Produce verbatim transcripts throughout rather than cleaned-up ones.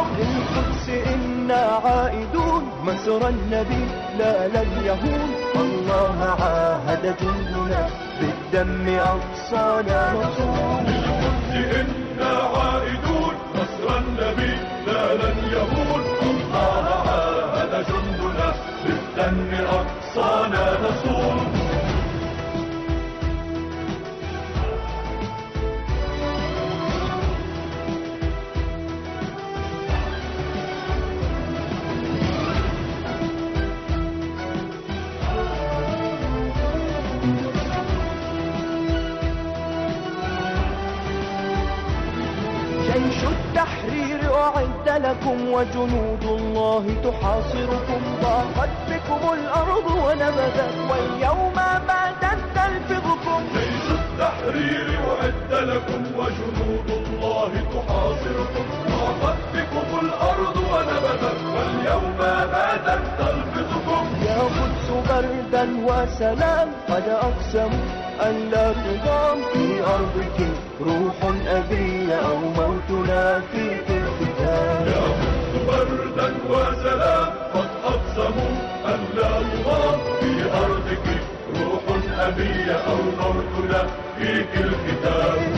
للقدس إنا عائدون، مسرى النبي لا لن يهون، الله عاهد جندنا بالدم أقصانا نصون. للقدس إنا عائدون، مسرى النبي لا لن يهون، الله عاهد جندنا بالدم أقصانا نصون. جيش التحرير أعد لكم وجنود الله تحاصركم، ضاقت بكم الأرض ونبذت واليوم باتت تلفظكم. جيش التحرير أعد لكم وجنود الله تحاصركم، ضاقت بكم الأرض ونبذت واليوم باتت تلفظكم. يا قدس بردا وسلام، قد أقسموا أن لا تضام في أرضك روح أبي أو موتنا فيك الختام. يا قدس بردا وسلام، قد أقسموا أن لا تضام في أرضك روح أبي أو موتنا فيك الختام.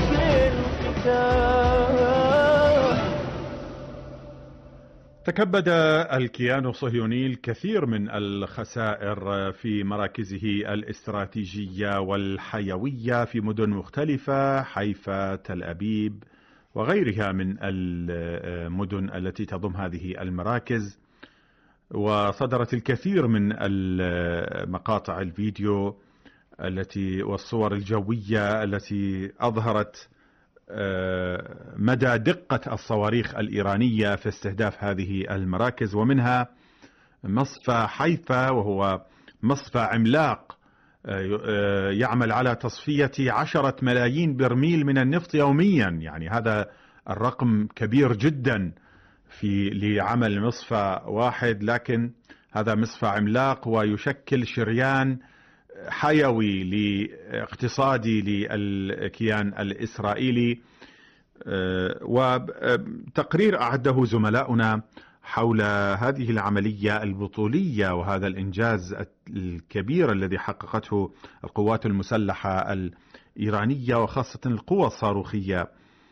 تكبد الكيان الصهيوني الكثير من الخسائر في مراكزه الاستراتيجية والحيوية في مدن مختلفة، حيفا، تل أبيب وغيرها من المدن التي تضم هذه المراكز. وصدرت الكثير من مقاطع الفيديو التي والصور الجوية التي أظهرت مدى دقة الصواريخ الإيرانية في استهداف هذه المراكز، ومنها مصفى حيفا، وهو مصفى عملاق يعمل على تصفية عشرة ملايين برميل من النفط يوميا. يعني هذا الرقم كبير جدا في لعمل مصفى واحد، لكن هذا مصفى عملاق ويشكل شريان حيوي لاقتصادي للكيان الإسرائيلي. وتقرير أعده زملاؤنا حول هذه العملية البطولية وهذا الإنجاز الكبير الذي حققته القوات المسلحة الإيرانية، وخاصة القوى الصاروخية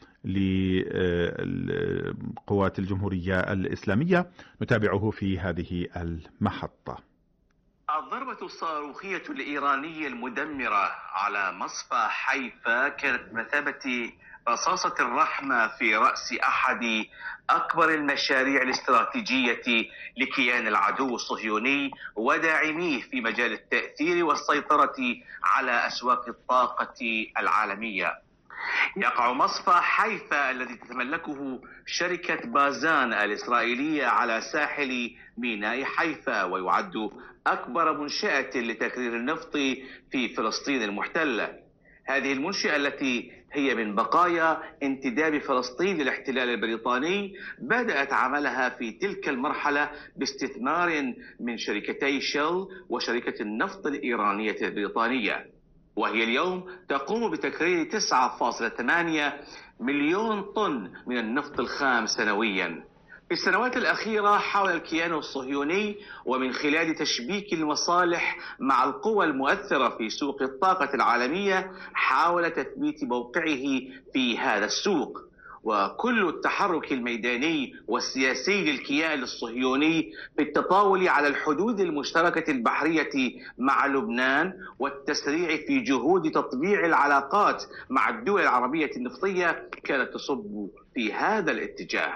لقوات الجمهورية الإسلامية. نتابعه في هذه المحطة. الضربة الصاروخية الإيرانية المدمرة على مصفى حيفا كانت بمثابة رصاصة الرحمة في رأس أحد أكبر المشاريع الاستراتيجية لكيان العدو الصهيوني وداعميه في مجال التأثير والسيطرة على أسواق الطاقة العالمية. يقع مصفى حيفا الذي تتملكه شركة بازان الإسرائيلية على ساحل ميناء حيفا، ويعد أكبر منشأة لتكرير النفط في فلسطين المحتلة. هذه المنشأة التي هي من بقايا انتداب فلسطين للاحتلال البريطاني بدأت عملها في تلك المرحلة باستثمار من شركتي شيل وشركة النفط الإيرانية البريطانية، وهي اليوم تقوم بتكرير تسعة فاصلة ثمانية مليون طن من النفط الخام سنويا. في السنوات الأخيرة حاول الكيان الصهيوني ومن خلال تشبيك المصالح مع القوى المؤثرة في سوق الطاقة العالمية حاول تثبيت موقعه في هذا السوق. وكل التحرك الميداني والسياسي للكيان الصهيوني في التطاول على الحدود المشتركة البحرية مع لبنان والتسريع في جهود تطبيع العلاقات مع الدول العربية النفطية كانت تصب في هذا الاتجاه.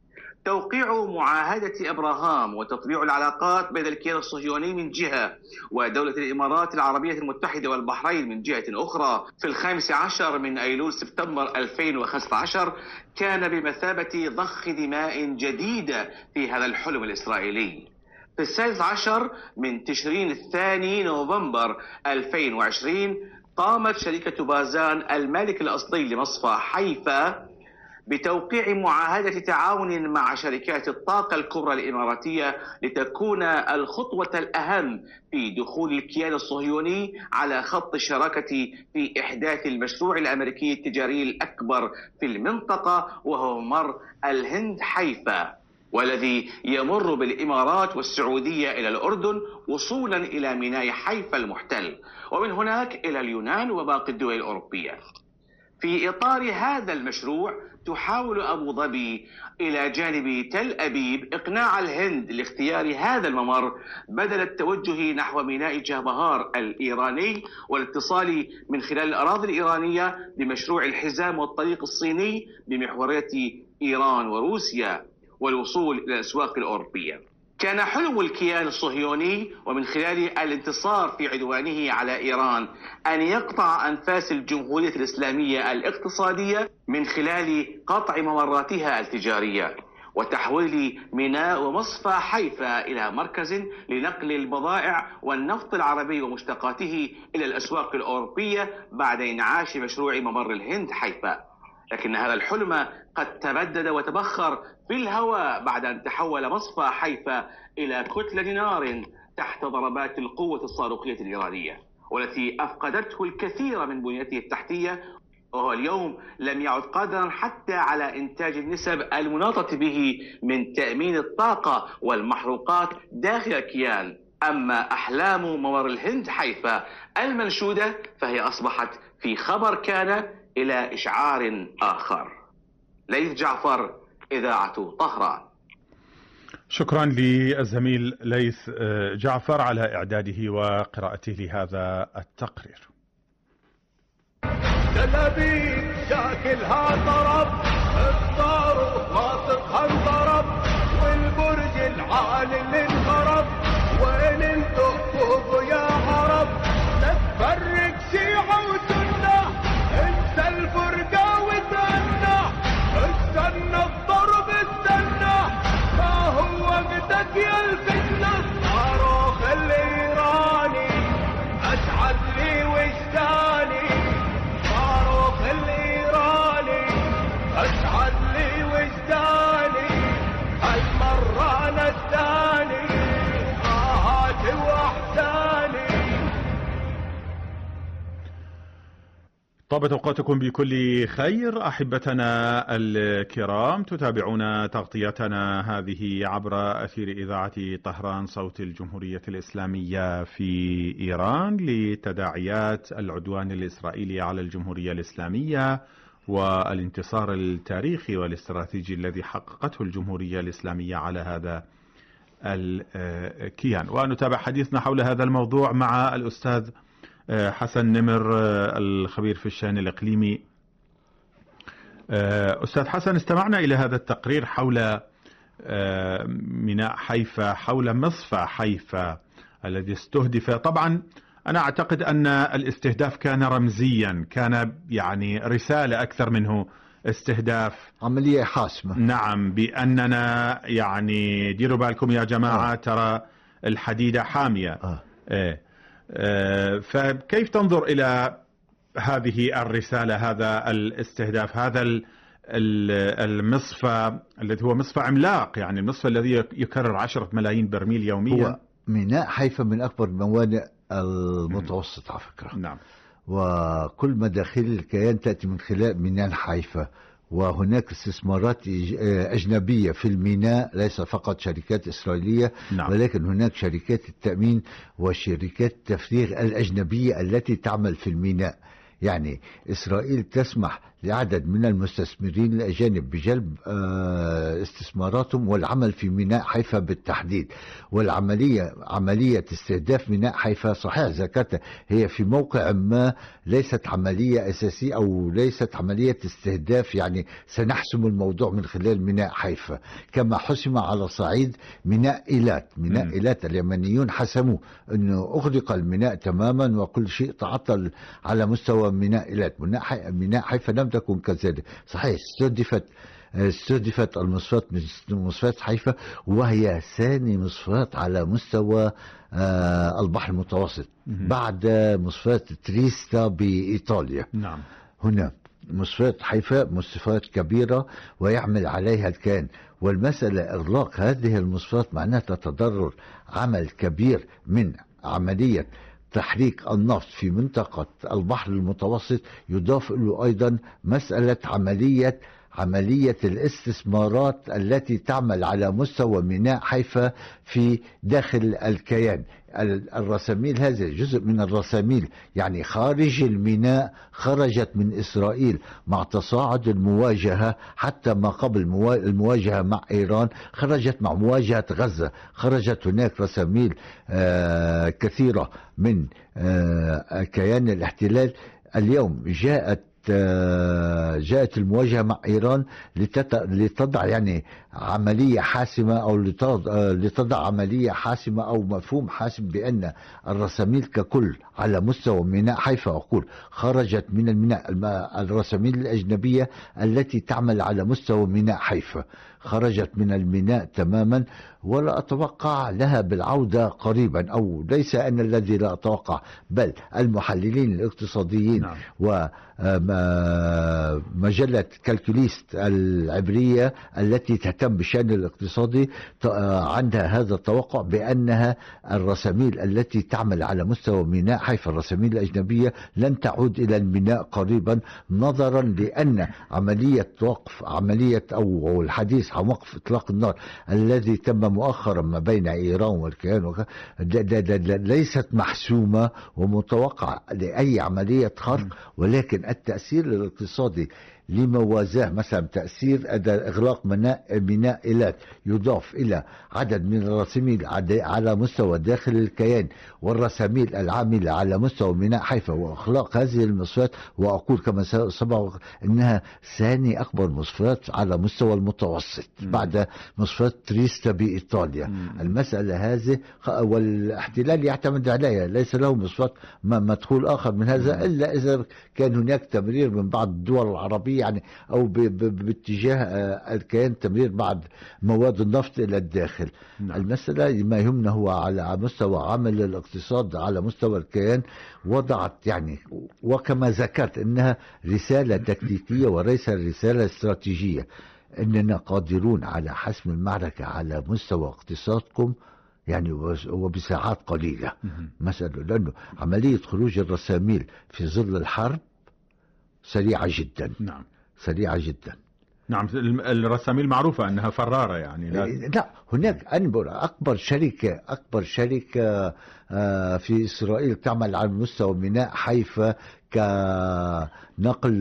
توقيع معاهدة أبراهام وتطبيع العلاقات بين الكيان الصهيوني من جهة ودولة الإمارات العربية المتحدة والبحرين من جهة أخرى في الخامس عشر من أيلول سبتمبر ألفين وخمسة عشر كان بمثابة ضخ دماء جديدة في هذا الحلم الإسرائيلي. في السادس عشر من تشرين الثاني نوفمبر ألفين وعشرين قامت شركة بازان المالك الأصلي لمصفى حيفا بتوقيع معاهدة تعاون مع شركات الطاقة الكبرى الإماراتية لتكون الخطوة الأهم في دخول الكيان الصهيوني على خط الشراكة في إحداث المشروع الأمريكي التجاري الأكبر في المنطقة، وهو ممر الهند حيفا. والذي يمر بالإمارات والسعودية إلى الأردن وصولا إلى ميناء حيفا المحتل، ومن هناك إلى اليونان وباقي الدول الأوروبية. في إطار هذا المشروع تحاول أبو ظبي إلى جانب تل أبيب إقناع الهند لاختيار هذا الممر بدل التوجه نحو ميناء جابهار الإيراني والاتصال من خلال الأراضي الإيرانية بمشروع الحزام والطريق الصيني بمحورية إيران وروسيا والوصول إلى الأسواق الأوروبية. كان حلم الكيان الصهيوني ومن خلال الانتصار في عدوانه على إيران أن يقطع أنفاس الجمهورية الإسلامية الاقتصادية من خلال قطع ممراتها التجارية وتحويل ميناء ومصفى حيفا إلى مركز لنقل البضائع والنفط العربي ومشتقاته إلى الأسواق الأوروبية بعد إنعاش مشروع ممر الهند حيفا. لكن هذا الحلم قد تبدد وتبخر في الهواء بعد أن تحول مصفى حيفا إلى كتلة نار تحت ضربات القوة الصاروخية الإيرانية، والتي أفقدته الكثير من بنيته التحتية، وهو اليوم لم يعد قادرا حتى على إنتاج النسب المناطة به من تأمين الطاقة والمحروقات داخل الكيان. أما أحلام ممر الهند حيفا المنشودة فهي أصبحت في خبر كان إلى إشعار آخر. ليث جعفر، إذاعة طهران. شكرا للزميل ليث جعفر على إعداده وقراءته لهذا التقرير. تل أبيب شاكلها طرب، الصاروخ واثقها انضرب، والبرج العالي اللي انخرب، وين انتو فوقوا يا عرب؟ لا تفرق شيعة وسنة، انسى الفرقة وتأنى، استنى الضرب استنى، ما هو وقتك يا الفتنة. صاروخ الإيراني أسعد لي وجداني، صاروخ الإيراني أسعد لي وجداني، هالمرة نداني آهاتي وأحزاني. طابت أوقاتكم بكل خير أحبتنا الكرام، تتابعون تغطيتنا هذه عبر أثير إذاعة طهران صوت الجمهورية الإسلامية في إيران لتداعيات العدوان الإسرائيلي على الجمهورية الإسلامية والانتصار التاريخي والاستراتيجي الذي حققته الجمهورية الإسلامية على هذا الكيان. ونتابع حديثنا حول هذا الموضوع مع الأستاذ حسن نمر الخبير في الشأن الإقليمي. أستاذ حسن، استمعنا إلى هذا التقرير حول ميناء حيفا، حول مصفى حيفا الذي استهدف. طبعا أنا أعتقد أن الاستهداف كان رمزيا، كان يعني رسالة أكثر منه استهداف، عملية حاسمة. نعم، بأننا يعني ديروا بالكم يا جماعة آه. ترى الحديدة حامية. آه. إيه. فكيف تنظر إلى هذه الرسالة، هذا الاستهداف، هذا المصفى الذي هو مصفى عملاق، يعني المصفى الذي يكرر عشرة ملايين برميل يوميا؟ هو ميناء حيفا من أكبر الموانئ المتوسط على فكرة. نعم. وكل مداخيل الكيان تأتي من خلال ميناء حيفا، وهناك استثمارات أجنبية في الميناء، ليس فقط شركات إسرائيلية. نعم. ولكن هناك شركات التأمين وشركات التفريغ الأجنبية التي تعمل في الميناء. يعني إسرائيل تسمح لعدد من المستثمرين الأجانب بجلب استثماراتهم والعمل في ميناء حيفا بالتحديد. والعملية عملية استهداف ميناء حيفا صحيح ذكرت هي في موقع ما ليست عملية أساسية أو ليست عملية استهداف، يعني سنحسم الموضوع من خلال ميناء حيفا كما حسم على صعيد ميناء إيلات. ميناء إيلات اليمنيون حسموا أنه أغلق الميناء تماما وكل شيء تعطل على مستوى ميناء إيلات. ميناء حيفا لم تكن كذلك. صحيح استهدفت استهدفت المصفات من مصفات حيفا، وهي ثاني مصفات على مستوى آه البحر المتوسط بعد مصفات تريستا بإيطاليا. نعم. هنا مصفات حيفا مصفات كبيرة ويعمل عليها الكيان، والمسألة إغلاق هذه المصفات معناها تتضرر عمل كبير من عملية تحريك النفط في منطقة البحر المتوسط. يضاف له أيضا مسألة عملية عملية الاستثمارات التي تعمل على مستوى ميناء حيفا في داخل الكيان. الرساميل هذه جزء من الرساميل يعني خارج الميناء، خرجت من إسرائيل مع تصاعد المواجهة، حتى ما قبل المواجهة مع إيران خرجت مع مواجهة غزة، خرجت هناك رساميل آه كثيرة من آه كيان الاحتلال. اليوم جاءت جاءت المواجهة مع إيران لتضع يعني عملية حاسمة أو لتضع عملية حاسمة أو مفهوم حاسم بأن الرساميل ككل على مستوى ميناء حيفا أقول خرجت من الميناء. الرساميل الأجنبية التي تعمل على مستوى ميناء حيفا خرجت من الميناء تماما، ولا أتوقع لها بالعودة قريبا، أو ليس أنا الذي لا أتوقع بل المحللين الاقتصاديين. نعم. ومجلة كالكوليست العبرية التي تهتم بالشأن الاقتصادي عندها هذا التوقع بأنها الرساميل التي تعمل على مستوى ميناء حيفا الرساميل الأجنبية لن تعود إلى الميناء قريبا، نظرا لأن عملية وقف عملية أو الحديث عن وقف إطلاق النار الذي تم مؤخرا ما بين إيران والكيان ليست محسومة ومتوقع لأي عملية خرق، ولكن التأثير الاقتصادي لموازاه مثلا تأثير إغلاق ميناء إيلات يضاف إلى عدد من الرساميل على مستوى داخل الكيان والرساميل العاملة على مستوى ميناء حيفا وإغلاق هذه المصفات. وأقول كما سبق أنها ثاني أكبر مصفات على مستوى المتوسط بعد مصفات تريستا بإيطاليا. مم. المسألة هذه والاحتلال يعتمد عليها، ليس له مصفات مدخول آخر من هذا. مم. إلا إذا كان هناك تمرير من بعض الدول العربية يعني أو باتجاه الكيان تمرير بعض مواد النفط إلى الداخل. نعم. المسألة ما يهمنا هو على مستوى عمل الاقتصاد على مستوى الكيان، وضعت يعني وكما ذكرت أنها رسالة تكتيكية وليس رسالة استراتيجية، أننا قادرون على حسم المعركة على مستوى اقتصادكم يعني وبساعات قليلة. مسألة لأنه عملية خروج الرساميل في ظل الحرب سريعة جدا. نعم. سريعة جدا. نعم. الرساميل معروفة أنها فرارة يعني. لا, لا هناك أكبر شركة أكبر شركة في إسرائيل تعمل على مستوى ميناء حيفا كنقل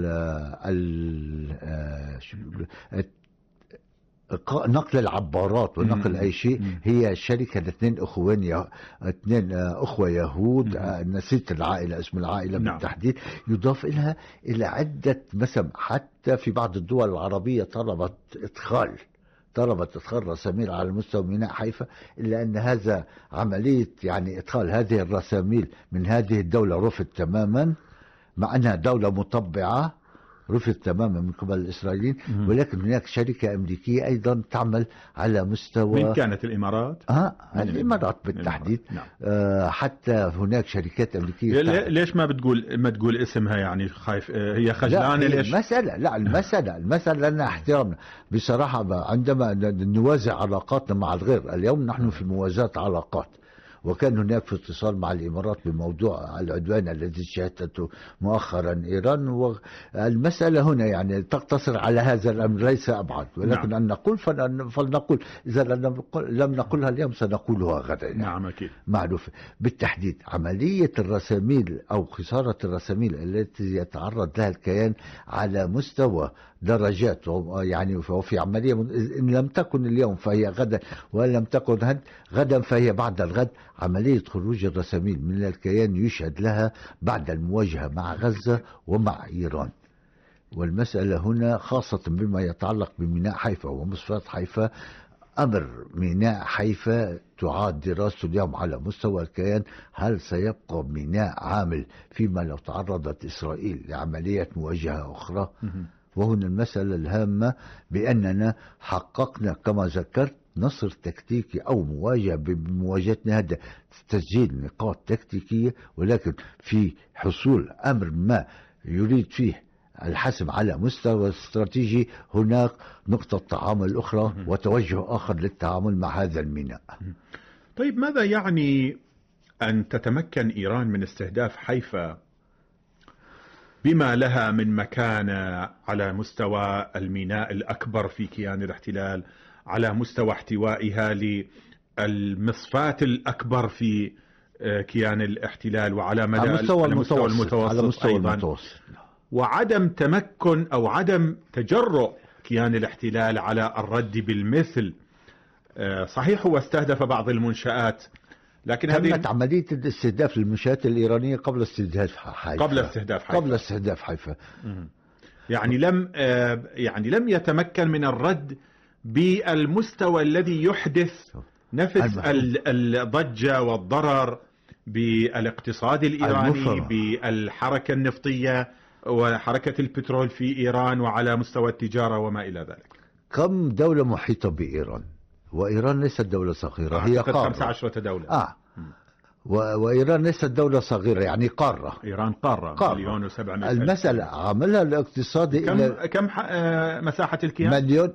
نقل العبارات ونقل مم. أي شيء. مم. هي شركة اثنين أخوان يه... اثنين أخوة يهود. مم. نسيت العائلة اسم العائلة. نعم. بالتحديد يضاف إلها إلى عدة مثلا حتى في بعض الدول العربية طلبت إدخال طلبت إدخال رساميل على مستوى ميناء حيفا، إلا أن هذا عملية يعني إدخال هذه الرساميل من هذه الدولة رفض تماما، مع أنها دولة مطبعة رفض تماما من قبل الإسرائيليين. مم. ولكن هناك شركة أمريكية أيضا تعمل على مستوى. من كانت الإمارات؟ آه الإمارات بالتحديد. نعم. آه حتى هناك شركات أمريكية. ليش ما بتقول ما تقول اسمها يعني خايف هي خجلانة؟ ليش؟ المسألة لا المسألة المسألة لنا احترامنا بصراحة عندما نوازع علاقاتنا مع الغير. اليوم نحن في موازاة علاقات، وكان هناك في اتصال مع الإمارات بموضوع العدوان الذي شهدته مؤخرا إيران، والمسألة هنا يعني تقتصر على هذا الأمر ليس أبعد، ولكن نعم. أن نقول فلنقول إذا لم نقولها اليوم سنقولها غدا. يعني نعم أكيد معروف بالتحديد. عملية الرساميل أو خسارة الرساميل التي يتعرض لها الكيان على مستوى درجات يعني وفي عملية إن لم تكن اليوم فهي غدا، وإن لم تكن غدا فهي بعد الغد. عملية خروج الرساميل من الكيان يشهد لها بعد المواجهة مع غزة ومع إيران. والمسألة هنا خاصة بما يتعلق بميناء حيفا ومصفات حيفا. أمر ميناء حيفا تعاد دراسته اليوم على مستوى الكيان. هل سيبقى ميناء عامل فيما لو تعرضت إسرائيل لعملية مواجهة أخرى؟ وهنا المسألة الهامة بأننا حققنا كما ذكرت نصر تكتيكي أو مواجهة بمواجهتنا هذا تسجيل نقاط تكتيكية، ولكن في حصول أمر ما يريد فيه الحسم على مستوى استراتيجي هناك نقطة تعامل أخرى وتوجه آخر للتعامل مع هذا الميناء. طيب ماذا يعني أن تتمكن إيران من استهداف حيفا بما لها من مكانة على مستوى الميناء الأكبر في كيان الاحتلال، على مستوى احتوائها للمصفاة الأكبر في كيان الاحتلال، وعلى مدى على مستوى المتوسط, المتوسط, على مستوى أيضا المتوسط. وعدم تمكن أو عدم تجرؤ كيان الاحتلال على الرد بالمثل. صحيح هو استهدف بعض المنشآت، لكن تمت عملية الاستهداف للمنشآت الإيرانية قبل استهداف حيفا. قبل استهداف حيفا قبل استهداف حيفا يعني لم يعني لم يتمكن من الرد بالمستوى الذي يحدث نفس الضجة والضرر بالاقتصاد الإيراني، بالحركة النفطية وحركة البترول في إيران، وعلى مستوى التجارة وما إلى ذلك. كم دولة محيطة بإيران؟ وإيران ليست دولة صغيرة، هي قارة. خمسة عشر دولة. آه. و... وإيران ليست دولة صغيرة، يعني قارة. إيران قارة, قارة. مليون وسبعمائة. المسألة عملها الاقتصادي كم إلى كم مساحة الكيان؟ مليون،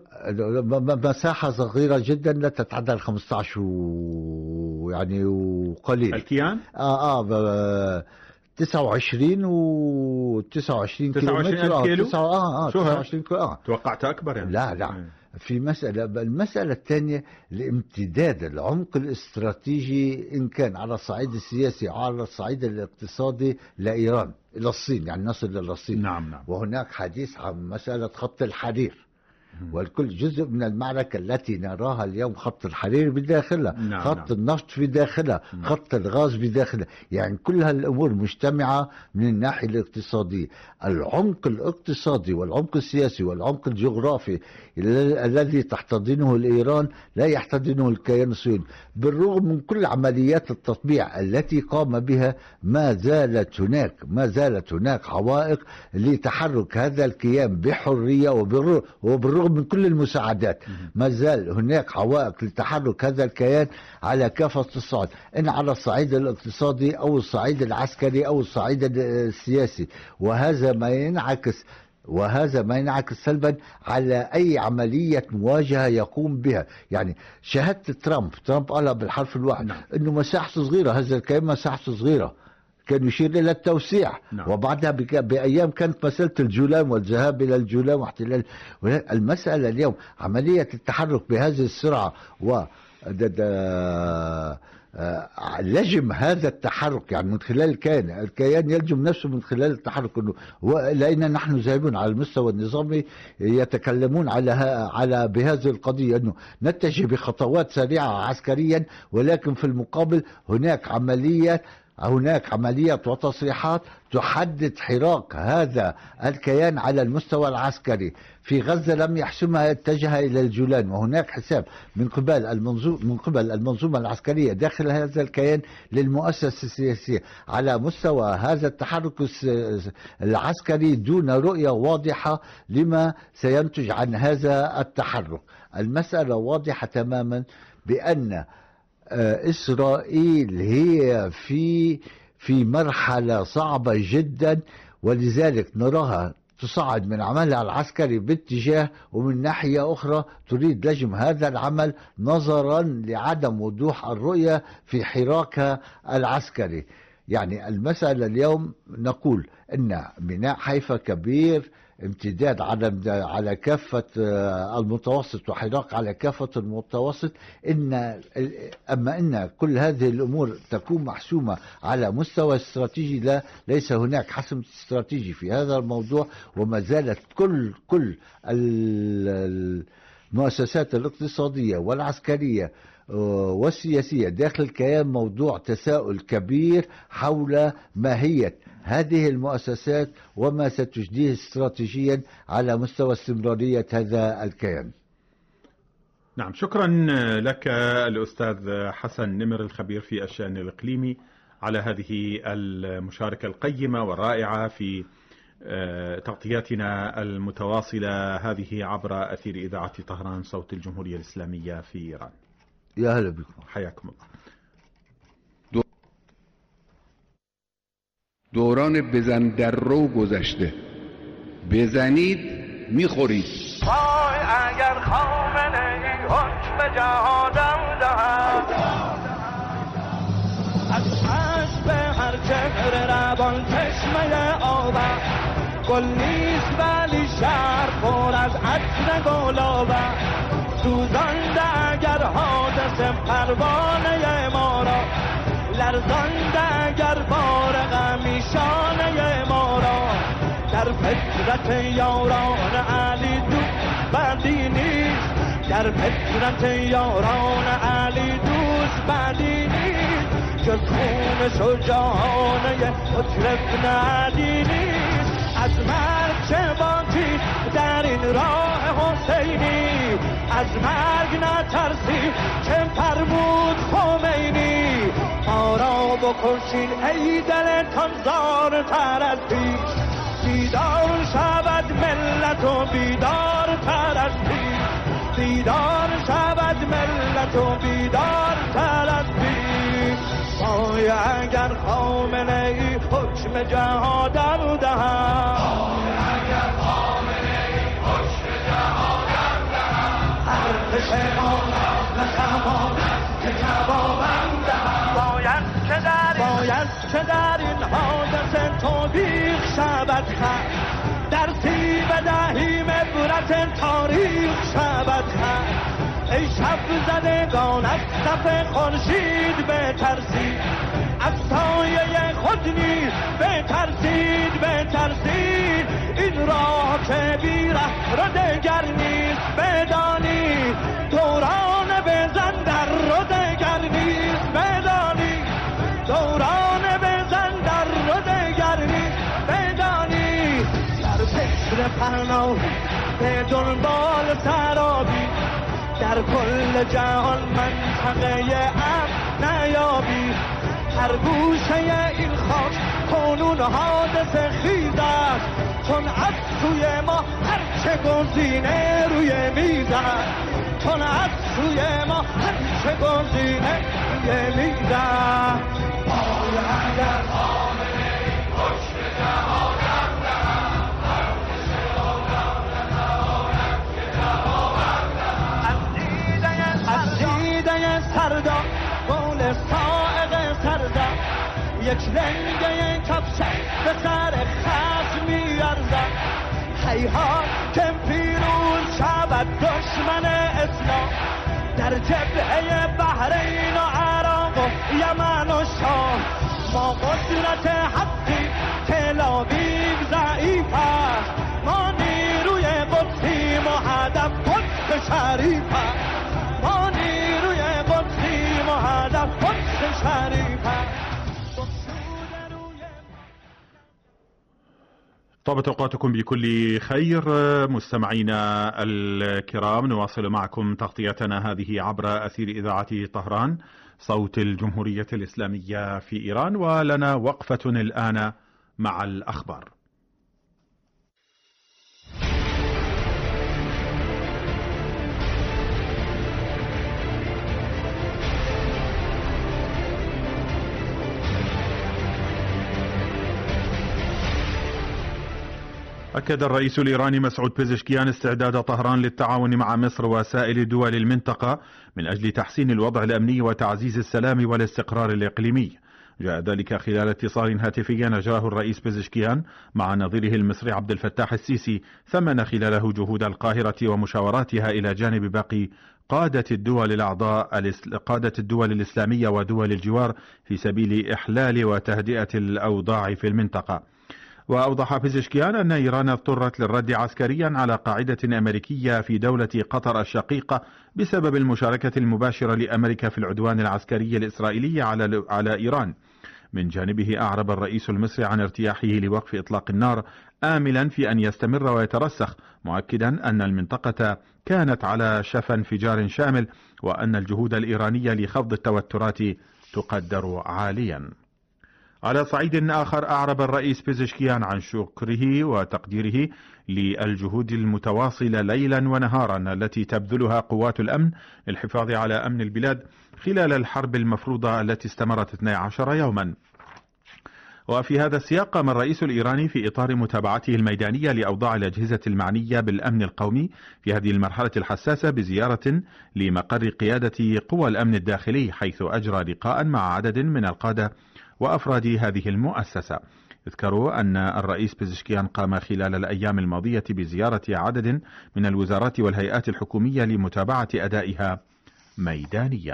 مساحة صغيرة جدا لا تتعدى ال خمسة عشر و... يعني وقليل. الكيان؟ آه آه ب... تسعة وعشرين و تسعة وعشرين كيلومتر. كيلو تسعة اه اه تسعة وعشرين كيلو. اه توقعت أكبر يعني. لا لا م. في مسألة المسألة الثانية لامتداد العمق الاستراتيجي إن كان على الصعيد السياسي أو على الصعيد الاقتصادي لإيران إلى الصين، يعني نصل إلى الصين. نعم نعم. وهناك حديث عن مسألة خط الحرير، والكل جزء من المعركة التي نراها اليوم. خط الحرير بداخلها، نعم خط نعم. النفط في داخلها، نعم. خط الغاز بداخلها، يعني كل هالأمور مجتمعة من الناحية الاقتصادية. العمق الاقتصادي والعمق السياسي والعمق الجغرافي الذي تحتضنه الإيران لا يحتضنه الكيان الصهيوني. بالرغم من كل عمليات التطبيع التي قام بها، ما زالت هناك ما زالت هناك عوائق لتحرك هذا الكيان بحرية، وبالرغم وبالرغم من كل المساعدات ما زال هناك عوائق لتحرك هذا الكيان على كافة الصعيد، إن على الصعيد الاقتصادي أو الصعيد العسكري أو الصعيد السياسي. وهذا ما ينعكس وهذا ما ينعكس سلبا على أي عملية مواجهة يقوم بها. يعني شاهدت ترامب ترامب قال بالحرف الواحد نعم. إنه مساحته صغيرة، هذا الكيان مساحته صغيرة، كان يشير إلى التوسيع. نعم. وبعدها بأيام كانت مسألة الجولان والذهاب إلى الجولان واحتلال. المسألة اليوم عملية التحرك بهذه السرعة و لجم هذا التحرك، يعني من خلال الكيان الكيان يلجم نفسه من خلال التحرك، انه لان نحن ذاهبون على المستوى النظامي يتكلمون على على بهذه القضيه، انه نتجه بخطوات سريعه عسكريا، ولكن في المقابل هناك عمليه هناك عمليات وتصريحات تحدد حراك هذا الكيان على المستوى العسكري. في غزة لم يحسمها، اتجه إلى الجولان، وهناك حساب من قبل المنظومة من قبل المنظومة العسكرية داخل هذا الكيان للمؤسسة السياسية على مستوى هذا التحرك العسكري دون رؤية واضحة لما سينتج عن هذا التحرك. المسألة واضحة تماما بأن إسرائيل هي في في مرحلة صعبة جدا، ولذلك نراها تصعد من عملها العسكري باتجاه، ومن ناحية أخرى تريد لجم هذا العمل نظرا لعدم وضوح الرؤية في حراكها العسكري. يعني المسألة اليوم نقول أن ميناء حيفا كبير، امتداد على على كافة المتوسط وحراك على كافة المتوسط. إن أما إن كل هذه الأمور تكون محسومة على مستوى استراتيجي، لا ليس هناك حسم استراتيجي في هذا الموضوع. وما زالت كل كل المؤسسات الاقتصادية والعسكرية والسياسية داخل الكيان موضوع تساؤل كبير حول ماهية هذه المؤسسات وما ستجديه استراتيجيا على مستوى استمرارية هذا الكيان. نعم، شكرا لك الأستاذ حسن نمر الخبير في الشأن الإقليمي على هذه المشاركة القيمة والرائعة في تغطياتنا المتواصلة هذه عبر أثير إذاعة طهران صوت الجمهورية الإسلامية في إيران. يا هلا بكم، حياكم الله. دوران بزن در رو گذشته، بزنید میخورید. وای اگر خامنه ای حکم جهادم دهد، از حسب هر چهر روان چشمه آبم گل نیست ولی شهر پر از عطر گلابه سوزانده اگر حادث پروانه ما را لرزانده اگر بار غمیشانه ما را در فطرت یاران علی دوست بدی نیست در فطرت یاران علی دوست بدی نیست جز خون شجاعانه حجر ندی نیست از مرگ چه باقی در این راه حسینی از مرگ نترسی چه فرمود خمینی ما را بکشین ای دلتان زارتر از پیش بیدار شود ملت و بیدار تر از پیش بیدار شود ملت و بیدار تر از پیش وای اگر خامنه ای حکم جهادم دهد وای اگر خامنه ای حکم جهادم دهد ارتش ما از کباب که کبابم دهد باید که در باید که در این حادثه توبیخ شود خط در سیب دهیم عبرت تاریخ شود خط ای شب زدگان از صف خورشید بترسید از سایه خود نیز بترسید بترسید این راه که بی ره رو دگر نیست بدانید دوران بزن در رو دگر نیست بدانید دوران بزن در رو دگر نیست بدانید در فکر پناهی به دنبال سرابی در کل جهان منطقه امن نیابی هر گوشه این خاک کنون حادث خیز است چون از سوی ما هرچه گزینه روی میز است چون از سوی ما هرچه گزینه روی میز است آی اگر آمنه حکم جهادم دهد ارتش آدم ندارد که جوابم دهد از دیده سردا گل سائق سردا یک لنگه کفشه به سر خشم میارزد هیها که پیروز شود دشمن اسلام در جبهه بحرین و عراق و یمن و شام ما قدرت حقی تل‌آویو ضعیف است ما نیروی قدسیم و هدف قدس شریف است ما نیروی قدسیم و هدف قدس شریف است. طابت أوقاتكم بكل خير مستمعينا الكرام، نواصل معكم تغطيتنا هذه عبر أثير إذاعة طهران صوت الجمهورية الإسلامية في إيران، ولنا وقفة الآن مع الأخبار. أكد الرئيس الإيراني مسعود بيزشكيان استعداد طهران للتعاون مع مصر وسائر دول المنطقة من أجل تحسين الوضع الأمني وتعزيز السلام والاستقرار الإقليمي. جاء ذلك خلال اتصال هاتفي أجراه الرئيس بيزشكيان مع نظيره المصري عبد الفتاح السيسي، ثمن خلاله جهود القاهرة ومشاوراتها إلى جانب باقي قادة الدول الأعضاء قادة الدول الإسلامية ودول الجوار في سبيل إحلال وتهدئة الأوضاع في المنطقة. وأوضح بيزشكيان أن إيران اضطرت للرد عسكريا على قاعدة أمريكية في دولة قطر الشقيقة بسبب المشاركة المباشرة لأمريكا في العدوان العسكري الإسرائيلي على على إيران. من جانبه أعرب الرئيس المصري عن ارتياحه لوقف إطلاق النار، آملا في أن يستمر ويترسخ، مؤكدا أن المنطقة كانت على شفا انفجار شامل وأن الجهود الإيرانية لخفض التوترات تقدر عاليا. على صعيد آخر، أعرب الرئيس بيزشكيان عن شكره وتقديره للجهود المتواصلة ليلا ونهارا التي تبذلها قوات الأمن للحفاظ على أمن البلاد خلال الحرب المفروضة التي استمرت اثني عشر يوما. وفي هذا السياق قام الرئيس الإيراني في إطار متابعته الميدانية لأوضاع الأجهزة المعنية بالأمن القومي في هذه المرحلة الحساسة بزيارة لمقر قيادة قوى الأمن الداخلي، حيث أجرى لقاء مع عدد من القادة وأفراد هذه المؤسسة. يذكر أن الرئيس بيزشكيان قام خلال الأيام الماضية بزيارة عدد من الوزارات والهيئات الحكومية لمتابعة أدائها ميدانيا.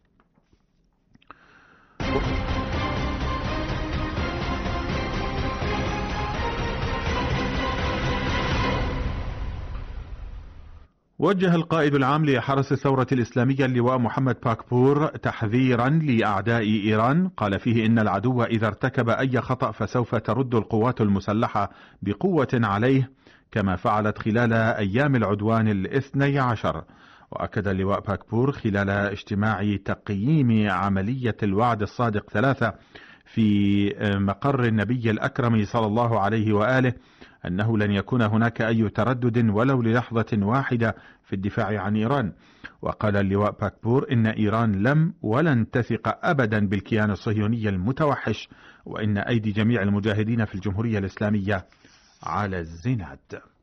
وجه القائد العام لحرس الثورة الإسلامية اللواء محمد باكبور تحذيرا لأعداء إيران، قال فيه إن العدو إذا ارتكب أي خطأ فسوف ترد القوات المسلحة بقوة عليه كما فعلت خلال أيام العدوان الاثني عشر. وأكد اللواء باكبور خلال اجتماع تقييم عملية الوعد الصادق ثلاثة في مقر النبي الأكرم صلى الله عليه وآله أنه لن يكون هناك أي تردد ولو للحظة واحدة في الدفاع عن إيران. وقال اللواء باكبور إن إيران لم ولن تثق أبدا بالكيان الصهيوني المتوحش، وإن أيدي جميع المجاهدين في الجمهورية الإسلامية على الزناد.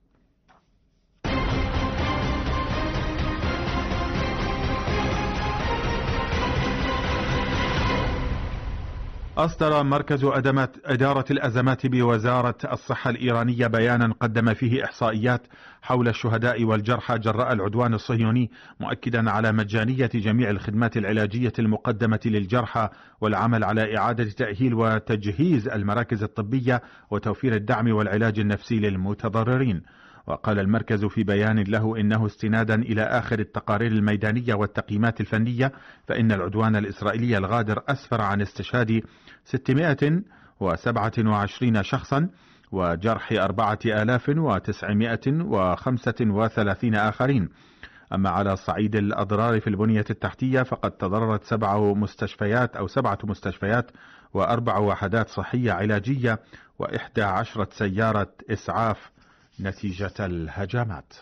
أصدر مركز إدارة الأزمات بوزارة الصحة الإيرانية بيانا قدم فيه إحصائيات حول الشهداء والجرحى جراء العدوان الصهيوني، مؤكدا على مجانية جميع الخدمات العلاجية المقدمة للجرحى والعمل على إعادة تأهيل وتجهيز المراكز الطبية وتوفير الدعم والعلاج النفسي للمتضررين. وقال المركز في بيان له إنه استنادا إلى آخر التقارير الميدانية والتقييمات الفنية فإن العدوان الإسرائيلي الغادر أسفر عن استشهاد ستمائة وسبعة وعشرين شخصا وجرح أربعة آلاف وتسعمائة وخمسة وثلاثين آخرين. أما على صعيد الأضرار في البنية التحتية فقد تضررت سبع مستشفيات أو سبعة مستشفيات وأربع وحدات صحية علاجية وإحدى عشرة سيارة إسعاف نتيجة الهجمات.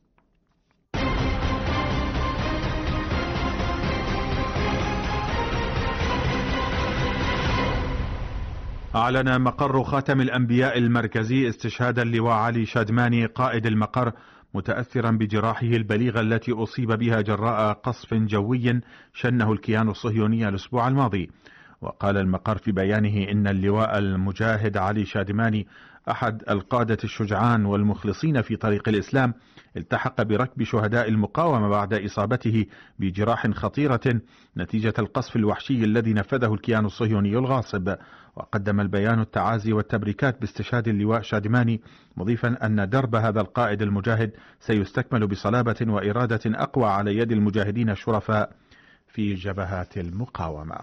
أعلن مقر خاتم الأنبياء المركزي استشهاد اللواء علي شادماني قائد المقر، متأثرا بجراحه البليغة التي أصيب بها جراء قصف جوي شنه الكيان الصهيوني الأسبوع الماضي. وقال المقر في بيانه إن اللواء المجاهد علي شادماني أحد القادة الشجعان والمخلصين في طريق الإسلام التحق بركب شهداء المقاومة بعد إصابته بجراح خطيرة نتيجة القصف الوحشي الذي نفذه الكيان الصهيوني الغاصب. وقدم البيان التعازي والتبريكات باستشهاد اللواء شادماني، مضيفا أن درب هذا القائد المجاهد سيستكمل بصلابة وإرادة أقوى على يد المجاهدين الشرفاء في جبهات المقاومة.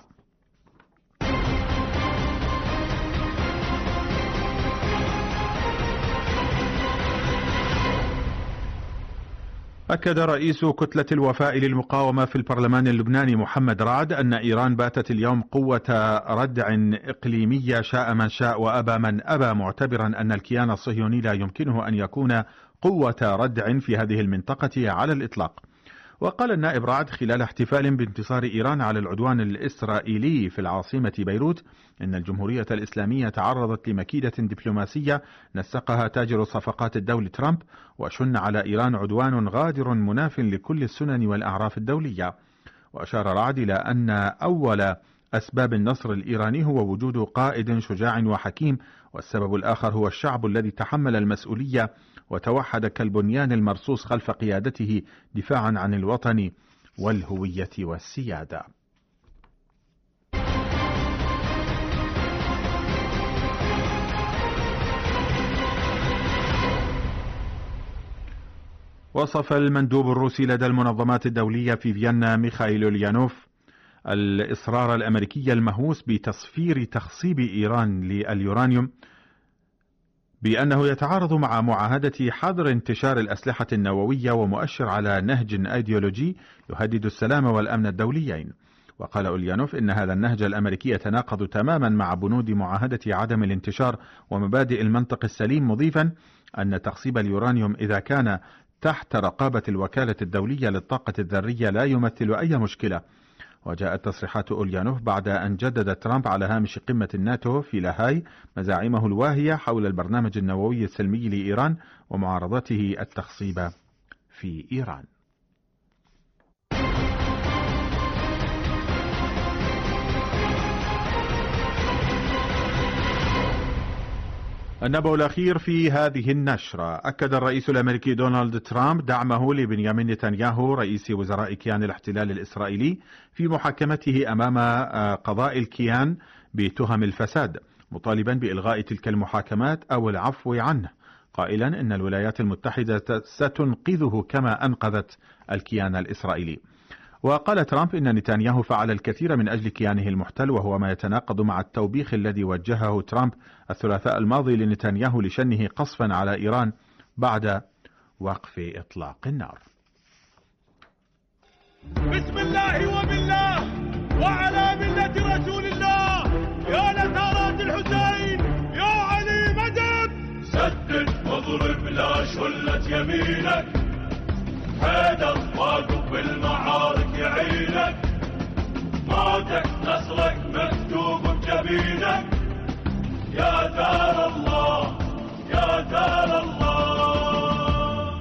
أكد رئيس كتلة الوفاء للمقاومة في البرلمان اللبناني محمد رعد أن إيران باتت اليوم قوة ردع إقليمية شاء من شاء وأبى من أبى، معتبرا أن الكيان الصهيوني لا يمكنه أن يكون قوة ردع في هذه المنطقة على الإطلاق. وقال النائب رعد خلال احتفال بانتصار إيران على العدوان الإسرائيلي في العاصمة بيروت إن الجمهورية الإسلامية تعرضت لمكيدة دبلوماسية نسقها تاجر صفقات الدولة ترامب، وشن على إيران عدوان غادر مناف لكل السنن والأعراف الدولية. وأشار رعد إلى أن أول أسباب النصر الإيراني هو وجود قائد شجاع وحكيم، والسبب الآخر هو الشعب الذي تحمل المسؤولية وتوحد كالبنيان المرصوص خلف قيادته دفاعا عن الوطن والهوية والسيادة. وصف المندوب الروسي لدى المنظمات الدولية في فيينا ميخائيل أوليانوف الإصرار الأمريكي المهووس بتصفير تخصيب إيران لليورانيوم بأنه يتعارض مع معاهدة حظر انتشار الأسلحة النووية ومؤشر على نهج أيديولوجي يهدد السلام والأمن الدوليين. وقال أوليانوف إن هذا النهج الأمريكي يتناقض تماما مع بنود معاهدة عدم الانتشار ومبادئ المنطق السليم، مضيفا أن تخصيب اليورانيوم إذا كان تحت رقابة الوكالة الدولية للطاقة الذرية لا يمثل أي مشكلة. وجاءت تصريحات أوليانوف بعد أن جدد ترامب على هامش قمة الناتو في لاهاي مزاعمه الواهية حول البرنامج النووي السلمي لإيران ومعارضته التخصيب في إيران. النبأ الأخير في هذه النشرة: أكد الرئيس الأمريكي دونالد ترامب دعمه لبنيامين نتنياهو رئيس وزراء كيان الاحتلال الإسرائيلي في محاكمته أمام قضاء الكيان بتهم الفساد، مطالبا بإلغاء تلك المحاكمات أو العفو عنه، قائلا إن الولايات المتحدة ستنقذه كما أنقذت الكيان الإسرائيلي. وقال ترامب إن نتنياهو فعل الكثير من أجل كيانه المحتل، وهو ما يتناقض مع التوبيخ الذي وجهه ترامب الثلاثاء الماضي لنتنياهو لشنه قصفا على إيران بعد وقف إطلاق النار. بسم الله وبالله وعلى ملة رسول الله، يا نثارات الحسين يا علي مدد، سدد واضرب لا شلت يمينك، حيدر واقف بالمعارك يعينك، موتك نصرك مكتوب بجبينك، يا دار الله يا دار الله.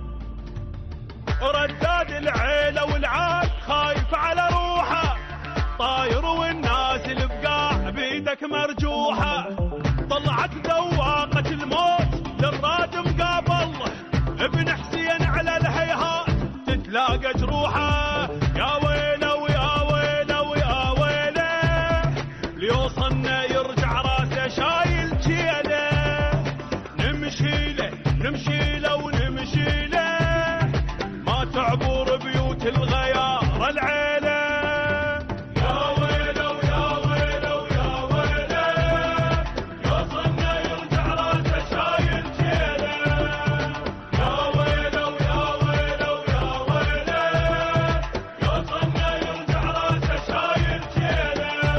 رداد العيلة والعاد خايف على روحه، طاير والناس البقاع بيدك مرجوحة، طلعت ذواقة الموت للراد مقابل، ابن حسين على الهيهات تتلاقى جروحه، يا ويله ويا ويله ويا ويله، ليوصلنا يرجع راسه شايل جيله، نمشي له نمشي له ونمشي له، ما تعبر بيوت الغيار العيله، يا ويله ويا ويله ويا ويله، يوصلنا يرجع راسه شايل جيله، يا ويله ويا ويله ويا ويله، يوصلنا يرجع راسه شايل جيله.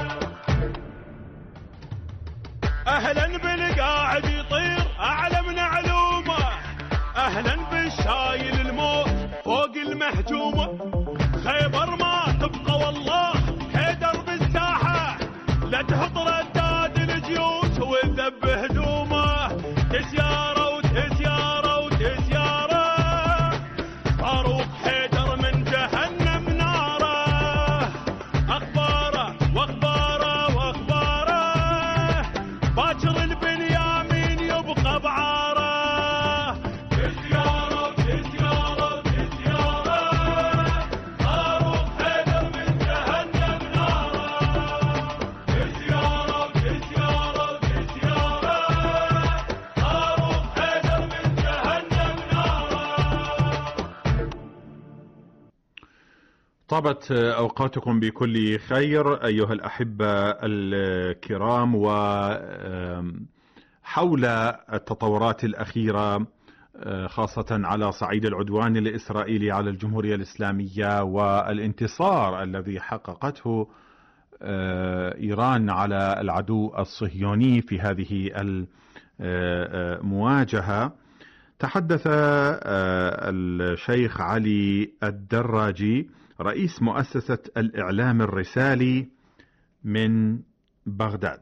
اهلا بالقاعد يطير اعلى من علومه، اهلا بالشايل الموت فوق المهجومه، خيبر ما تبقى والله حيدر بالساحه، لا تحط رداد الجيوش وتذب هدومه، تسياره وتسياره وتسياره، صاروخ حيدر من جهنم ناره، اخباره واخباره واخباره، باكر البنيامين يبقى بعاره، تسياره وتسياره وتسياره، صاروخ حيدر من جهنم ناره، تسياره وتسياره وتسياره، صاروخ حيدر من جهنم ناره. طابت أوقاتكم بكل خير أيها الأحبة الكرام، وحول التطورات الأخيرة خاصة على صعيد العدوان الإسرائيلي على الجمهورية الإسلامية والانتصار الذي حققته إيران على العدو الصهيوني في هذه المواجهة، تحدث الشيخ علي الدراجي رئيس مؤسسة الإعلام الرسالي من بغداد.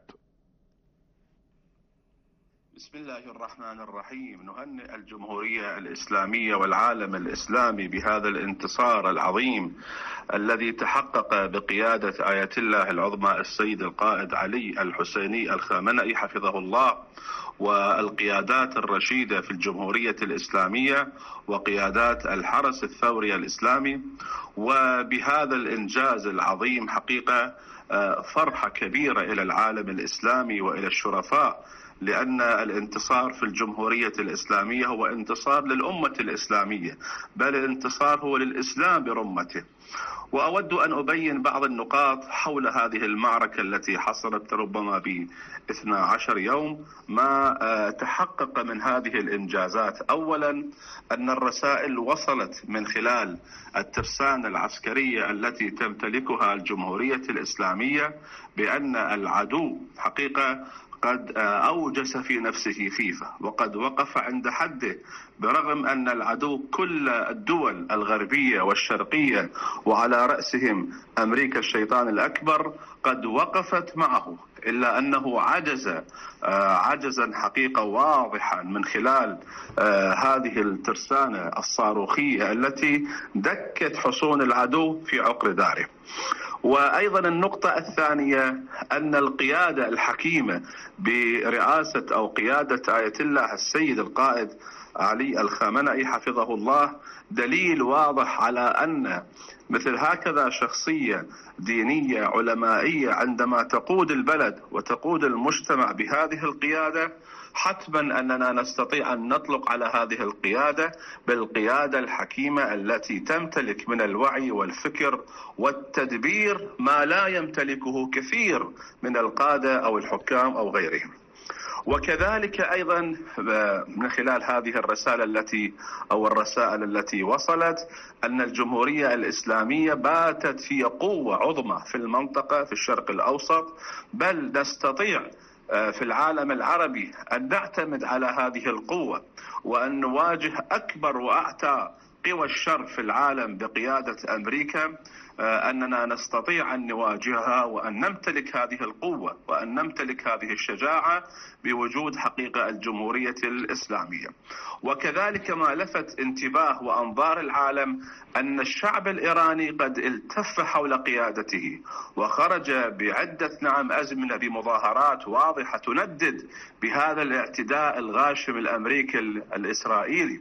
بسم الله الرحمن الرحيم. نهنئ الجمهورية الإسلامية والعالم الإسلامي بهذا الانتصار العظيم الذي تحقق بقيادة آية الله العظمى السيد القائد علي الحسيني الخامنئي حفظه الله، والقيادات الرشيدة في الجمهورية الإسلامية وقيادات الحرس الثوري الإسلامي. وبهذا الإنجاز العظيم حقيقة فرحة كبيرة إلى العالم الإسلامي وإلى الشرفاء، لأن الانتصار في الجمهورية الإسلامية هو انتصار للأمة الإسلامية، بل الانتصار هو للإسلام برمته. وأود أن أبين بعض النقاط حول هذه المعركة التي حصلت ربما ب اثني عشر يوم، ما تحقق من هذه الإنجازات. أولا أن الرسائل وصلت من خلال الترسانة العسكرية التي تمتلكها الجمهورية الإسلامية بأن العدو حقيقة قد أوجس في نفسه خيفة، وقد وقف عند حده، برغم أن العدو كل الدول الغربية والشرقية وعلى رأسهم أمريكا الشيطان الأكبر قد وقفت معه، إلا أنه عجز عجزا حقيقة واضحا من خلال هذه الترسانة الصاروخية التي دكت حصون العدو في عقر داره. وأيضا النقطة الثانية أن القيادة الحكيمة برئاسة أو قيادة آية الله السيد القائد علي الخامنئي حفظه الله دليل واضح على أن مثل هكذا شخصية دينية علمائية عندما تقود البلد وتقود المجتمع بهذه القيادة، حتما أننا نستطيع أن نطلق على هذه القيادة بالقيادة الحكيمة التي تمتلك من الوعي والفكر والتدبير ما لا يمتلكه كثير من القادة أو الحكام أو غيرهم. وكذلك أيضا من خلال هذه الرسالة التي أو الرسائل التي وصلت أن الجمهورية الإسلامية باتت في قوة عظمى في المنطقة في الشرق الأوسط، بل نستطيع في العالم العربي أن نعتمد على هذه القوة وأن نواجه أكبر وأعتى قوى الشر في العالم بقيادة أمريكا، أننا نستطيع أن نواجهها وأن نمتلك هذه القوة وأن نمتلك هذه الشجاعة بوجود حقيقة الجمهورية الإسلامية. وكذلك ما لفت انتباه وأنظار العالم أن الشعب الإيراني قد التف حول قيادته وخرج بعدة نعم أزمنة بمظاهرات واضحة تندد بهذا الاعتداء الغاشم الأمريكي الإسرائيلي.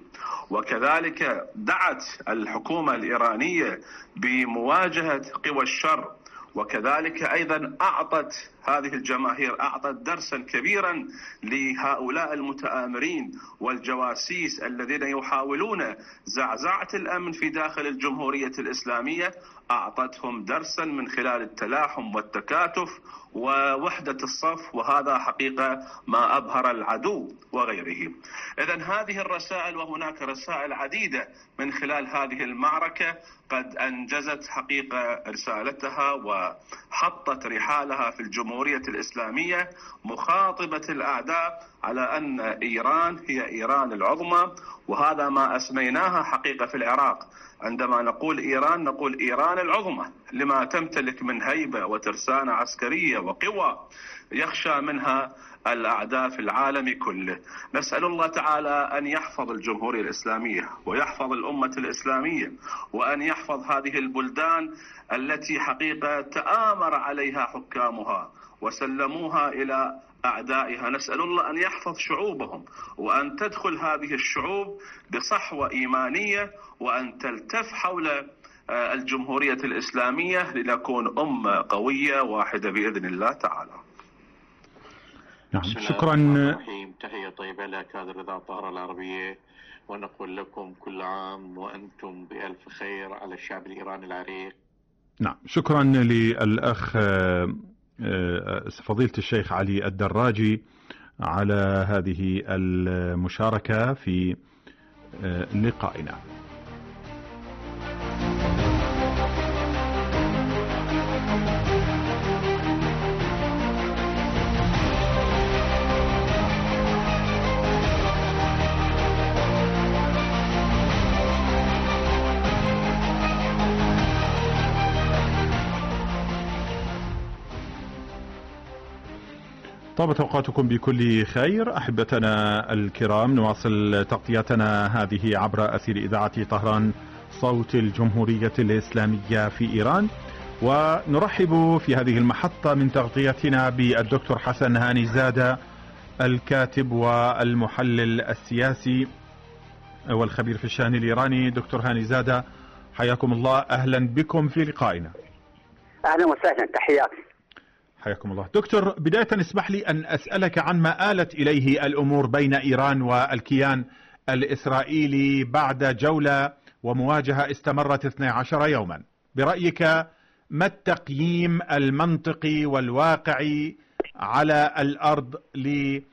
وكذلك دعت الحكومة الإيرانية بمواجهة قوى الشر، وكذلك أيضا أعطت هذه الجماهير أعطت درسا كبيرا لهؤلاء المتآمرين والجواسيس الذين يحاولون زعزعة الأمن في داخل الجمهورية الإسلامية، أعطتهم درسا من خلال التلاحم والتكاتف ووحدة الصف، وهذا حقيقة ما أبهر العدو وغيره. إذن هذه الرسائل وهناك رسائل عديدة من خلال هذه المعركة قد أنجزت حقيقة رسالتها وحطت رحالها في الجمهورية الإسلامية، مخاطبة الأعداء على أن إيران هي إيران العظمى، وهذا ما أسميناها حقيقة في العراق. عندما نقول إيران نقول إيران العظمى لما تمتلك من هيبة وترسانة عسكرية وقوى يخشى منها الأعداء في العالم كله. نسأل الله تعالى أن يحفظ الجمهورية الإسلامية ويحفظ الأمة الإسلامية وأن يحفظ هذه البلدان التي حقيقة تآمر عليها حكامها وسلموها إلى أعدائها. نسأل الله أن يحفظ شعوبهم وأن تدخل هذه الشعوب بصحوة إيمانية وأن تلتف حول الجمهورية الإسلامية لنكون أمة قوية واحدة بإذن الله تعالى. نعم، شكرا. تحية طيبة لأكادر إذاعة الطائرة العربية، ونقول لكم كل عام وأنتم بألف خير على الشعب الإيراني العريق. نعم، شكرا للأخ فضيلة الشيخ علي الدراجي على هذه المشاركة في لقائنا. طابت أوقاتكم بكل خير أحبتنا الكرام، نواصل تغطيتنا هذه عبر أثير إذاعة طهران صوت الجمهورية الإسلامية في إيران، ونرحب في هذه المحطة من تغطيتنا بالدكتور حسن هاني زادة الكاتب والمحلل السياسي والخبير في الشأن الإيراني. دكتور هاني زادة، حياكم الله، أهلا بكم في لقائنا. أهلا وسهلا، تحياتي. حياكم الله. دكتور، بداية اسمح لي أن أسألك عن ما آلت إليه الأمور بين إيران والكيان الإسرائيلي بعد جولة ومواجهة استمرت اثني عشر يوما. برأيك ما التقييم المنطقي والواقعي على الأرض لهذه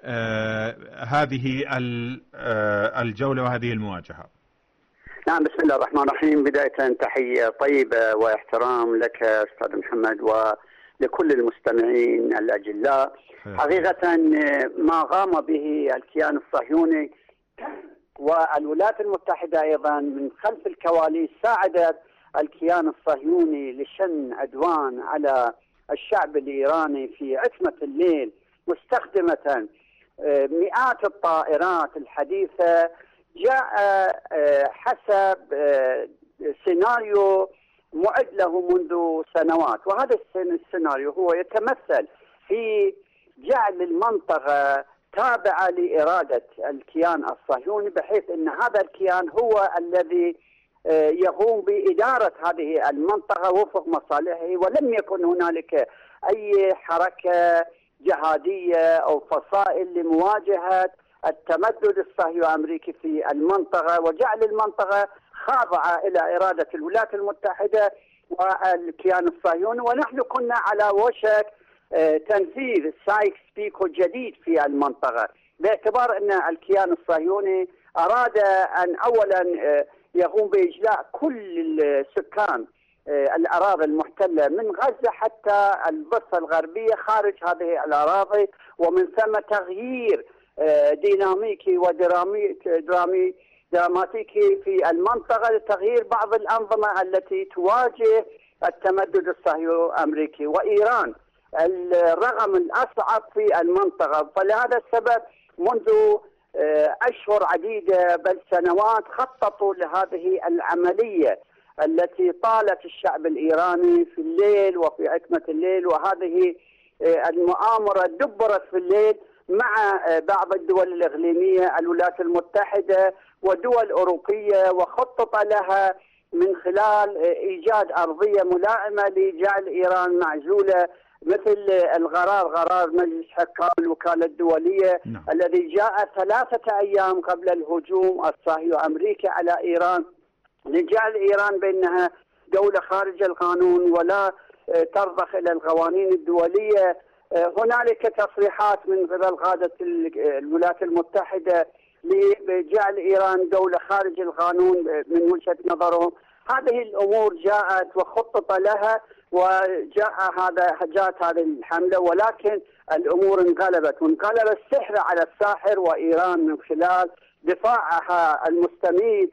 الجولة وهذه المواجهة؟ نعم، بسم الله الرحمن الرحيم. بداية تحية طيبة واحترام لك أستاذ محمد ولكل المستمعين الأجلاء. حقيقة ما قام به الكيان الصهيوني والولايات المتحدة أيضا من خلف الكواليس ساعدت الكيان الصهيوني لشن عدوان على الشعب الإيراني في عتمة الليل، مستخدمة مئات الطائرات الحديثة. جاء حسب سيناريو معد له منذ سنوات. وهذا السيناريو هو يتمثل في جعل المنطقة تابعة لإرادة الكيان الصهيوني، بحيث أن هذا الكيان هو الذي يقوم بإدارة هذه المنطقة وفق مصالحه، ولم يكن هنالك أي حركة جهادية أو فصائل لمواجهة التمدد الصهيوني الأمريكي في المنطقة، وجعل المنطقة خاضعة إلى إرادة الولايات المتحدة والكيان الصهيوني. ونحن كنا على وشك تنفيذ سايكس بيكو جديد في المنطقة، باعتبار أن الكيان الصهيوني أراد أن أولا يقوم بإجلاء كل السكان الأراضي المحتلة من غزة حتى الضفة الغربية خارج هذه الأراضي، ومن ثم تغيير ديناميكي ودرامي درامي دراماتيكي في المنطقة لتغيير بعض الأنظمة التي تواجه التمدد الصهيوني الأمريكي. وإيران الرقم الأصعب في المنطقة، فلهذا السبب منذ أشهر عديدة بل سنوات خططوا لهذه العملية التي طالت الشعب الإيراني في الليل وفي عتمة الليل، وهذه المؤامرة دبرت في الليل مع بعض الدول الإقليمية الولايات المتحدة ودول أوروبية، وخطط لها من خلال إيجاد أرضية ملائمة لجعل إيران معزولة، مثل القرار قرار مجلس حكام الوكالة الدولية نعم. الذي جاء ثلاثة أيام قبل الهجوم الصهيوني الأمريكي على إيران لجعل إيران بأنها دولة خارج القانون ولا ترضخ إلى القوانين الدولية. هنالك تصريحات من قبل قادة الولايات المتحدة لجعل إيران دولة خارج القانون من وجهة نظرهم. هذه الأمور جاءت وخطط لها وجاء هذا جاءت هذه الحملة، ولكن الأمور انقلبت وانقلب السحر على الساحر، وإيران من خلال دفاعها المستميت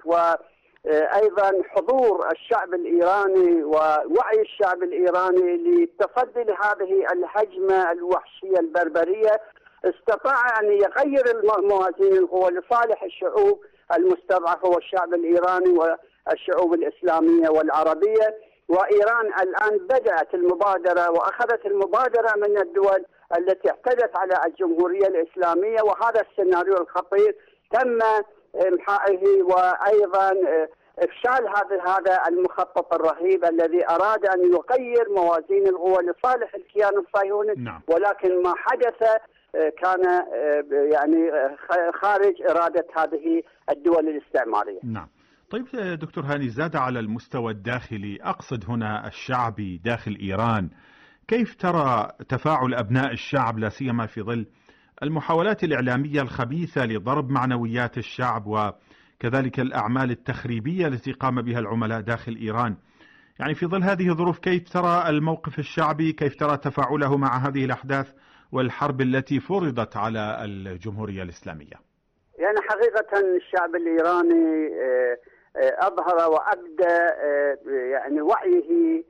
وأيضا حضور الشعب الإيراني ووعي الشعب الإيراني للتصدي لهذه الهجمة الوحشية البربرية، استطاع أن يغير موازين القوى لصالح الشعوب المستضعفة والشعب الإيراني والشعوب الإسلامية والعربية. وإيران الآن بدأت المبادرة وأخذت المبادرة من الدول التي اعتدت على الجمهورية الإسلامية، وهذا السيناريو الخطير تم إمحائه وأيضا إفشال هذا هذا المخطط الرهيب الذي أراد أن يغير موازين القوى لصالح الكيان الصهيوني نعم. ولكن ما حدث كان يعني خارج إرادة هذه الدول الاستعمارية. نعم. طيب دكتور هاني، زاد على المستوى الداخلي، أقصد هنا الشعبي داخل إيران، كيف ترى تفاعل أبناء الشعب لا سيما في ظل المحاولات الإعلامية الخبيثة لضرب معنويات الشعب وكذلك الأعمال التخريبية التي قام بها العملاء داخل إيران؟ يعني في ظل هذه الظروف كيف ترى الموقف الشعبي، كيف ترى تفاعله مع هذه الأحداث والحرب التي فرضت على الجمهورية الإسلامية؟ يعني حقيقة الشعب الإيراني أظهر وأبدى يعني وعيه،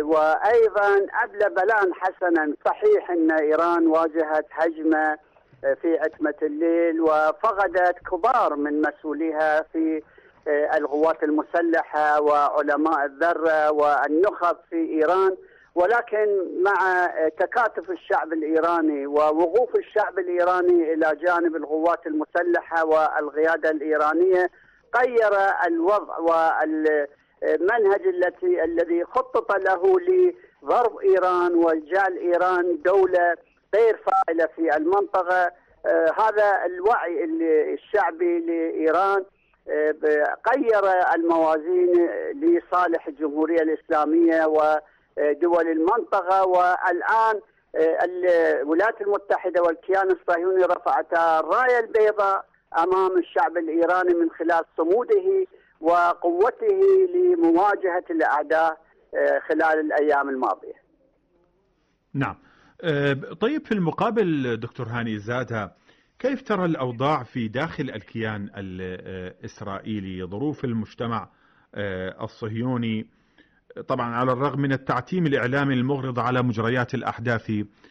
وأيضا أبلى بلاء حسنا. صحيح أن إيران واجهت هجمة في عتمة الليل وفقدت كبار من مسؤوليها في القوات المسلحة وعلماء الذرة والنخب في إيران، ولكن مع تكاتف الشعب الإيراني ووقوف الشعب الإيراني إلى جانب القوات المسلحة والقيادة الإيرانية غير الوضع والمنهج التي الذي خطط له لضرب إيران وجعل إيران دولة غير فاعلة في المنطقة. آه هذا الوعي الشعبي لإيران آه غير الموازين لصالح الجمهورية الإسلامية ودول المنطقة، والآن آه الولايات المتحدة والكيان الصهيوني رفعتا الراية البيضاء أمام الشعب الإيراني من خلال صموده وقوته لمواجهة الأعداء خلال الأيام الماضية. نعم. طيب في المقابل دكتور هاني زادة، كيف ترى الأوضاع في داخل الكيان الإسرائيلي، ظروف المجتمع الصهيوني طبعا على الرغم من التعتيم الإعلامي المغرض على مجريات الأحداث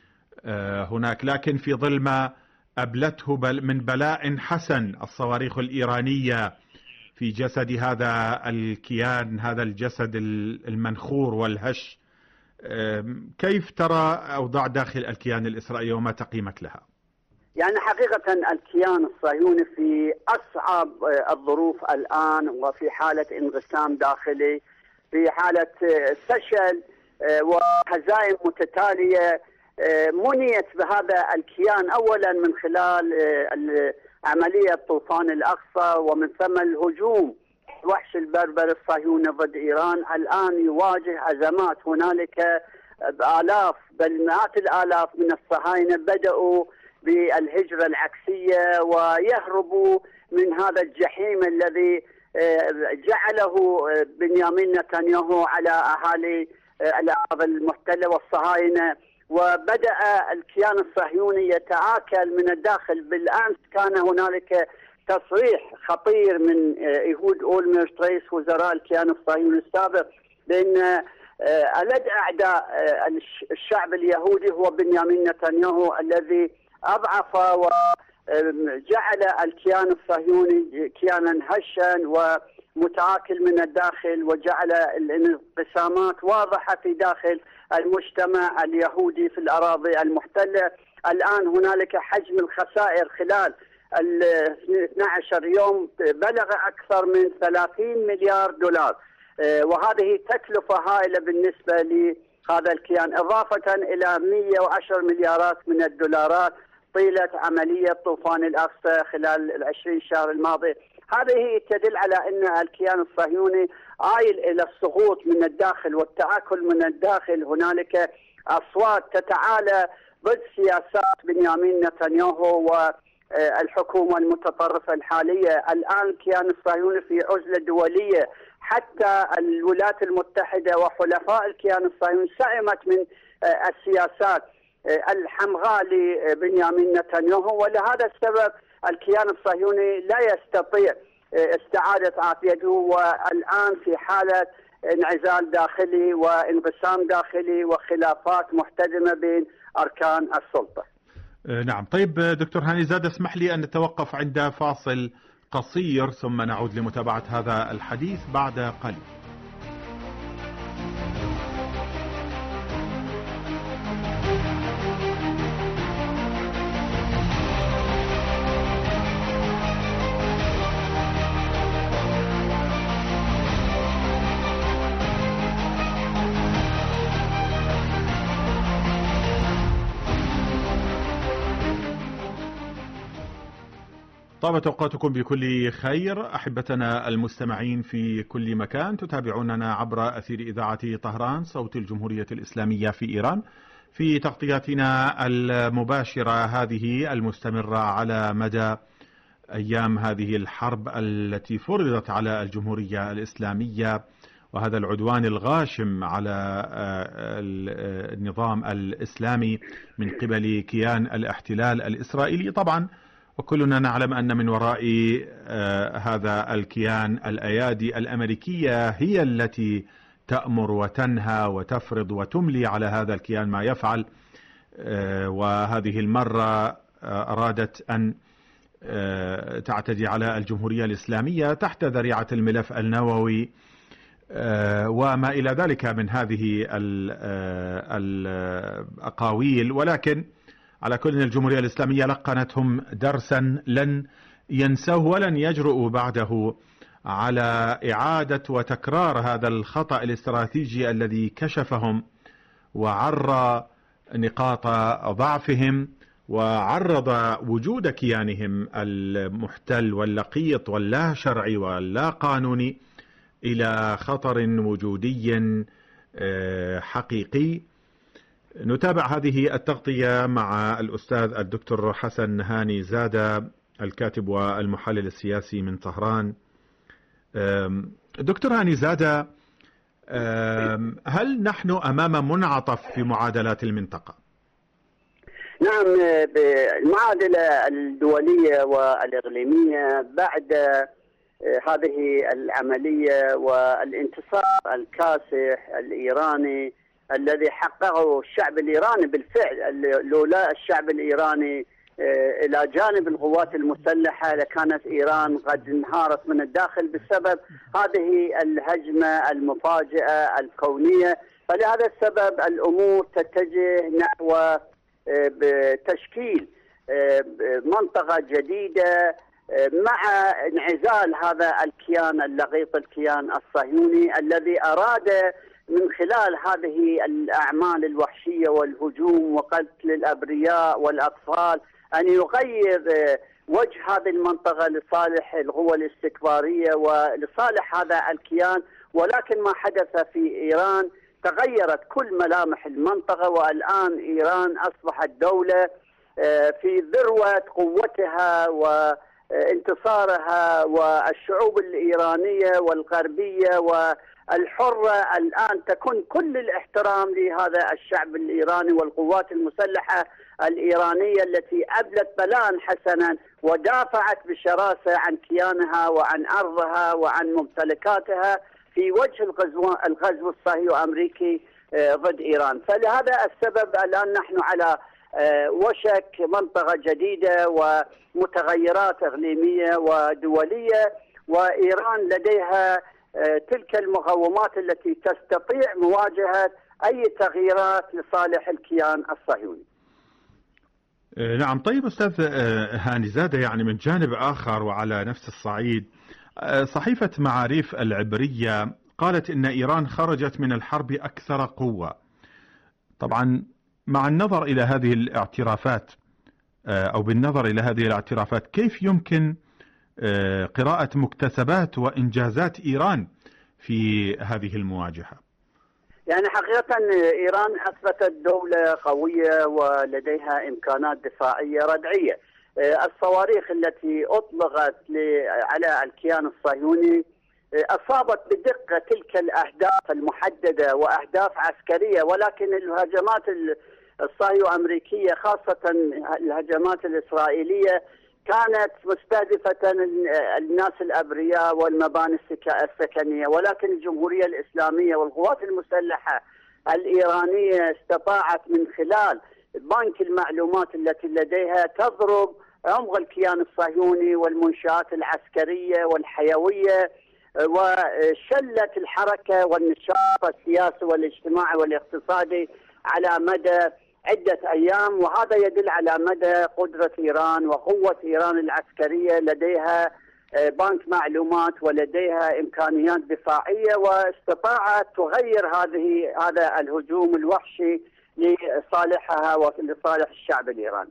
هناك، لكن في ظل ما أبلته من بلاء حسن الصواريخ الإيرانية في جسد هذا الكيان، هذا الجسد المنخور والهش. كيف ترى أوضاع داخل الكيان الإسرائيلي وما تقييمك لها؟ يعني حقيقة الكيان الصهيوني في أصعب الظروف الآن، وفي حالة انقسام داخلي، في حالة فشل وهزائم متتالية منيت بهذا الكيان أولا من خلال عملية طوفان الأقصى، ومن ثم الهجوم الوحش البربري الصهيوني ضد إيران. الآن يواجه أزمات، هنالك آلاف بل مئات الآلاف من الصهاينة بدأوا بالهجرة العكسية ويهربوا من هذا الجحيم الذي جعله بنيامين نتنياهو على أهالي الأراضي المحتلة والصهاينة. وبدأ الكيان الصهيوني يتآكل من الداخل. بالأمس كان هنالك تصريح خطير من إيهود أولمرت رئيس وزراء الكيان الصهيوني السابق بأن ألد أعداء الشعب اليهودي هو بنيامين نتنياهو الذي أضعف وجعل الكيان الصهيوني كيانا هشا ومتآكل من الداخل، وجعل الانقسامات واضحة في داخل المجتمع اليهودي في الأراضي المحتلة. الآن هنالك حجم الخسائر خلال ال اثني عشر يوم بلغ أكثر من ثلاثين مليار دولار، وهذه تكلفة هائلة بالنسبة لهذا الكيان، إضافة إلى مئة وعشرة مليارات من الدولارات طيلة عملية طوفان الأقصى خلال العشرين شهر الماضي. هذه تدل على أن الكيان الصهيوني آيل إلى السقوط من الداخل والتآكل من الداخل. هنالك أصوات تتعالى ضد سياسات بنيامين نتنياهو والحكومة المتطرفة الحالية. الآن الكيان الصهيوني في عزلة دولية، حتى الولايات المتحدة وحلفاء الكيان الصهيوني سئمت من السياسات الحمغاء لبنيامين نتنياهو، ولهذا السبب الكيان الصهيوني لا يستطيع استعادة عافيته، والآن في حالة انعزال داخلي وانقسام داخلي وخلافات محتدمة بين أركان السلطة. نعم. طيب دكتور هاني زاد، اسمح لي أن نتوقف عند فاصل قصير ثم نعود لمتابعة هذا الحديث بعد قليل. طابت أوقاتكم بكل خير أحبتنا المستمعين في كل مكان، تتابعوننا عبر أثير إذاعة طهران صوت الجمهورية الإسلامية في إيران في تغطياتنا المباشرة هذه المستمرة على مدى أيام هذه الحرب التي فرضت على الجمهورية الإسلامية، وهذا العدوان الغاشم على النظام الإسلامي من قبل كيان الاحتلال الإسرائيلي. طبعا وكلنا نعلم أن من وراء هذا الكيان الأيادي الأمريكية هي التي تأمر وتنهى وتفرض وتملي على هذا الكيان ما يفعل، وهذه المرة أرادت أن تعتدي على الجمهورية الإسلامية تحت ذريعة الملف النووي وما إلى ذلك من هذه الأقاويل. ولكن على كل الجمهورية الإسلامية لقنتهم درسا لن ينسوه ولن يجرؤوا بعده على إعادة وتكرار هذا الخطأ الاستراتيجي الذي كشفهم وعرى نقاط ضعفهم وعرض وجود كيانهم المحتل واللقيط واللا شرعي واللا قانوني إلى خطر وجودي حقيقي. نتابع هذه التغطية مع الأستاذ الدكتور حسن هاني زادة الكاتب والمحلل السياسي من طهران. دكتور هاني زادة، هل نحن أمام منعطف في معادلات المنطقة؟ نعم، المعادلة الدولية والإقليمية بعد هذه العملية والانتصار الكاسح الإيراني الذي حققه الشعب الإيراني بالفعل، لولا الشعب الإيراني إلى جانب القوات المسلحة لكانت إيران قد انهارت من الداخل بسبب هذه الهجمة المفاجئة الكونية. فلهذا السبب الأمور تتجه نحو تشكيل منطقة جديدة مع انعزال هذا الكيان اللغيط، الكيان الصهيوني الذي أراد من خلال هذه الأعمال الوحشية والهجوم وقتل الأبرياء والأطفال أن يغير وجه هذه المنطقة لصالح القوى الاستكبارية ولصالح هذا الكيان. ولكن ما حدث في إيران تغيرت كل ملامح المنطقة، والآن إيران أصبحت دولة في ذروة قوتها وانتصارها، والشعوب الإيرانية والغربية والحرة الآن تكون كل الاحترام لهذا الشعب الإيراني والقوات المسلحة الإيرانية التي أبلت بلاء حسنا ودافعت بشراسة عن كيانها وعن أرضها وعن ممتلكاتها في وجه الغزو الغزو الصهيوني الأمريكي ضد إيران. فلهذا السبب الآن نحن على وشك منطقة جديدة ومتغيرات إقليمية ودولية، وإيران لديها تلك المقومات التي تستطيع مواجهة أي تغييرات لصالح الكيان الصهيوني. نعم. طيب أستاذ هاني زادة، يعني من جانب آخر وعلى نفس الصعيد، صحيفة معاريف العبرية قالت إن إيران خرجت من الحرب أكثر قوة. طبعا مع النظر إلى هذه الاعترافات أو بالنظر إلى هذه الاعترافات، كيف يمكن قراءة مكتسبات وإنجازات إيران في هذه المواجهة؟ يعني حقيقة إيران أثبتت دولة قوية ولديها إمكانات دفاعية ردعية. الصواريخ التي أطلقت على الكيان الصهيوني أصابت بدقة تلك الأهداف المحددة وأهداف عسكرية، ولكن الهجمات الصهيو-أمريكية خاصة الهجمات الإسرائيلية كانت مستهدفة الناس الأبرياء والمباني السكنية. ولكن الجمهورية الإسلامية والقوات المسلحة الإيرانية استطاعت من خلال بنك المعلومات التي لديها تضرب عمق الكيان الصهيوني والمنشآت العسكرية والحيوية، وشلت الحركة والنشاط السياسي والاجتماعي والاقتصادي على مدى عدة أيام. وهذا يدل على مدى قدرة إيران وقوة إيران العسكرية. لديها بنك معلومات ولديها إمكانيات دفاعية، واستطاعت تغير هذه هذا الهجوم الوحشي لصالحها ولصالح الشعب الإيراني.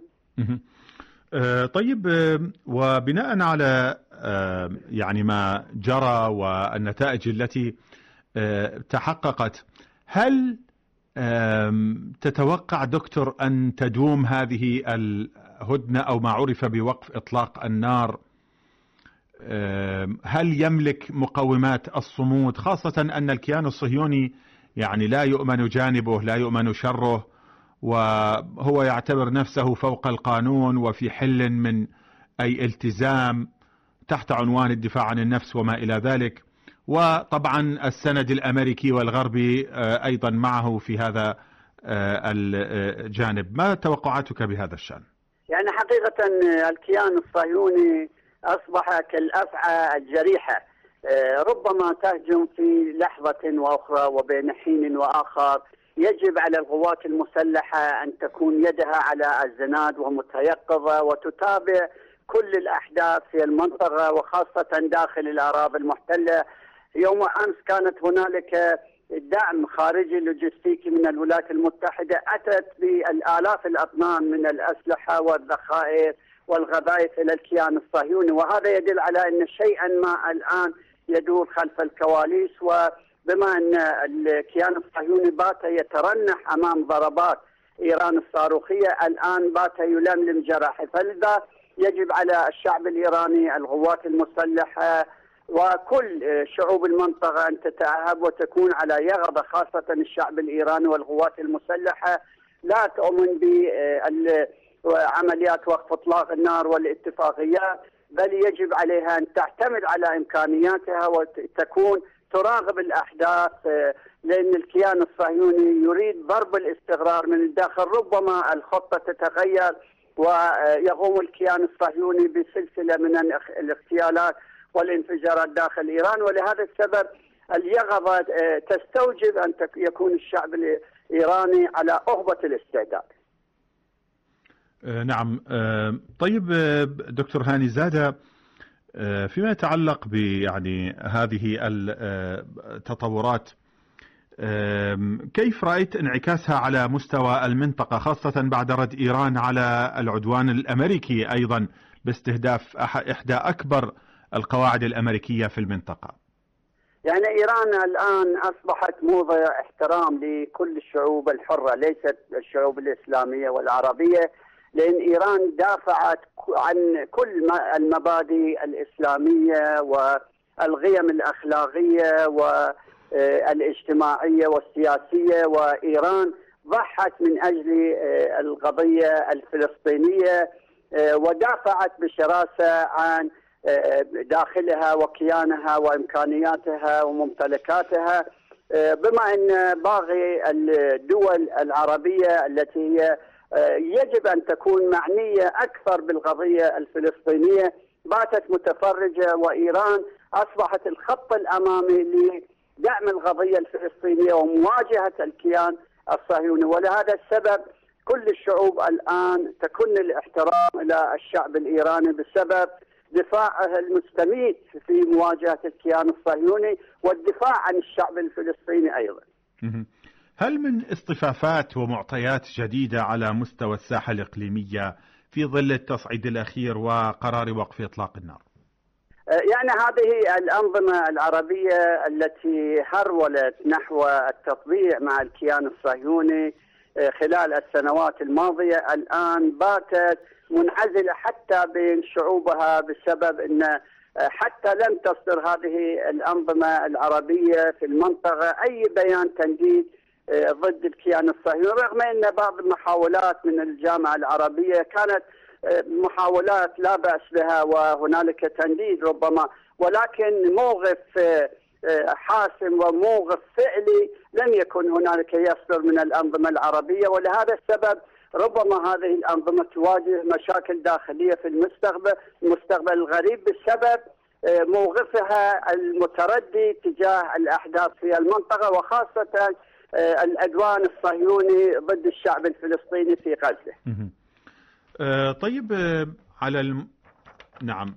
طيب، وبناء على يعني ما جرى والنتائج التي تحققت، هل تتوقع دكتور أن تدوم هذه الهدنة أو ما عرف بوقف إطلاق النار؟ هل يملك مقومات الصمود، خاصة أن الكيان الصهيوني يعني لا يؤمن جانبه، لا يؤمن شره، وهو يعتبر نفسه فوق القانون وفي حل من أي التزام تحت عنوان الدفاع عن النفس وما إلى ذلك. وطبعا السند الأمريكي والغربي أيضا معه في هذا الجانب. ما توقعاتك بهذا الشأن؟ يعني حقيقة الكيان الصهيوني أصبح كالأفعى الجريحة، ربما تهجم في لحظة وأخرى وبين حين وآخر. يجب على القوات المسلحة أن تكون يدها على الزناد ومتيقظة وتتابع كل الأحداث في المنطقة وخاصة داخل الأراضي المحتلة. يوم أمس كانت هنالك دعم خارجي لوجستيكي من الولايات المتحدة، أتت بالآلاف الأطنان من الأسلحة والذخائر والغذائف إلى الكيان الصهيوني، وهذا يدل على أن شيئا ما الآن يدور خلف الكواليس. وبما أن الكيان الصهيوني بات يترنح أمام ضربات إيران الصاروخية، الآن بات يلملم جراحه. فلذا يجب على الشعب الإيراني، القوات المسلحة وكل شعوب المنطقة أن تتأهب وتكون على يقظة، خاصة الشعب الإيراني والقوات المسلحة لا تؤمن بعمليات وقف إطلاق النار والاتفاقيات، بل يجب عليها أن تعتمد على إمكانياتها وتكون تراقب الأحداث، لأن الكيان الصهيوني يريد ضرب الاستقرار من الداخل. ربما الخطة تتغير ويقوم الكيان الصهيوني بسلسلة من الاغتيالات والانفجارات داخل إيران. ولهذا السبب اليقظة تستوجب أن يكون الشعب الإيراني على أهبة الاستعداد. نعم. طيب دكتور هاني زادة، فيما يتعلق ب يعني هذه التطورات، كيف رأيت انعكاسها على مستوى المنطقة، خاصة بعد رد إيران على العدوان الأمريكي أيضا باستهداف إحدى أكبر القواعد الأمريكية في المنطقة؟ يعني إيران الآن أصبحت موضع احترام لكل الشعوب الحرة، ليست الشعوب الإسلامية والعربية، لأن إيران دافعت عن كل المبادئ الإسلامية والقيم الأخلاقية والاجتماعية والسياسية، وإيران ضحت من أجل القضية الفلسطينية ودافعت بشراسة عن داخلها وكيانها وإمكانياتها وممتلكاتها، بما أن باقي الدول العربية التي هي يجب أن تكون معنية أكثر بالقضية الفلسطينية باتت متفرجة، وإيران أصبحت الخط الأمامي لدعم القضية الفلسطينية ومواجهة الكيان الصهيوني. ولهذا السبب كل الشعوب الآن تكن الاحترام إلى الشعب الإيراني بسبب دفاعه المستميت في مواجهة الكيان الصهيوني والدفاع عن الشعب الفلسطيني أيضا. هل من اصطفافات ومعطيات جديدة على مستوى الساحة الإقليمية في ظل التصعيد الأخير وقرار وقف إطلاق النار؟ يعني هذه الأنظمة العربية التي هرولت نحو التطبيع مع الكيان الصهيوني خلال السنوات الماضية الآن باتت منعزلة حتى بين شعوبها، بسبب أن حتى لم تصدر هذه الأنظمة العربية في المنطقة أي بيان تنديد ضد الكيان الصهيوني، رغم أن بعض المحاولات من الجامعة العربية كانت محاولات لا بأس بها وهنالك تنديد ربما، ولكن موقف حاسم وموقف فعلي لم يكن هنالك يصدر من الأنظمة العربية. ولهذا السبب ربما هذه الأنظمة تواجه مشاكل داخلية في المستقبل المستقبل القريب بسبب موقفها المتردي تجاه الأحداث في المنطقة، وخاصة العدوان الصهيوني ضد الشعب الفلسطيني في غزة. طيب على الم... نعم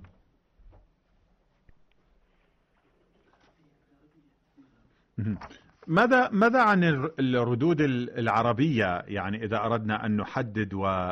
ماذا ماذا عن الردود العربية، يعني إذا أردنا أن نحدد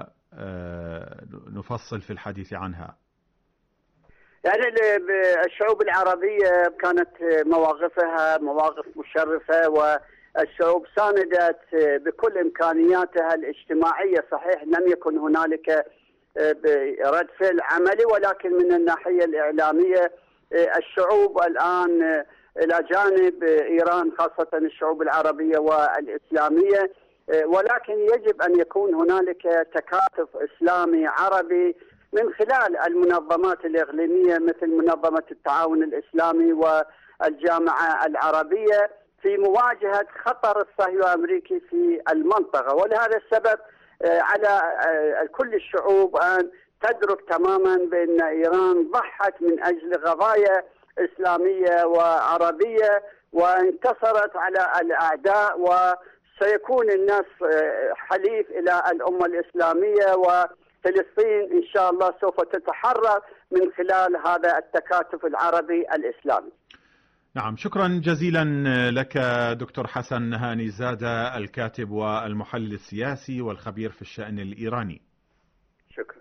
ونفصل في الحديث عنها؟ يعني الشعوب العربية كانت مواقفها مواقف مشرفة، والشعوب ساندت بكل إمكانياتها الاجتماعية. صحيح لم يكن هنالك رد فعل عملي، ولكن من الناحية الإعلامية الشعوب الآن إلى جانب إيران، خاصة الشعوب العربية والإسلامية، ولكن يجب أن يكون هنالك تكاتف إسلامي عربي من خلال المنظمات الإقليمية مثل منظمة التعاون الإسلامي والجامعة العربية في مواجهة خطر الصهيوني الأمريكي في المنطقة. ولهذا السبب على كل الشعوب أن تدرك تماما بأن إيران ضحت من أجل قضايا إسلامية وعربية وانتصرت على الأعداء، وسيكون الناس حليف إلى الأمة الإسلامية، وفلسطين إن شاء الله سوف تتحرر من خلال هذا التكاتف العربي الإسلامي. نعم، شكرا جزيلا لك دكتور حسن هاني زادة، الكاتب والمحلل السياسي والخبير في الشأن الإيراني. شكرا.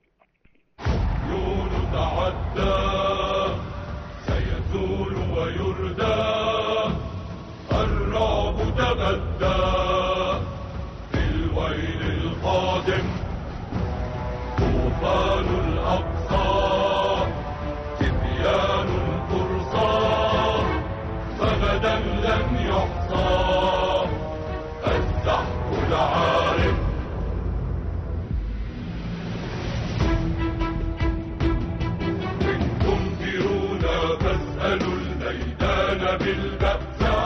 سيزول ويردى، الرعب تغدى في الويل القادم، طوفان الأقصى، تبيان الفرصى، فغدا لن يحصى السحب العارم. فاسألوا الميدان بالبأساء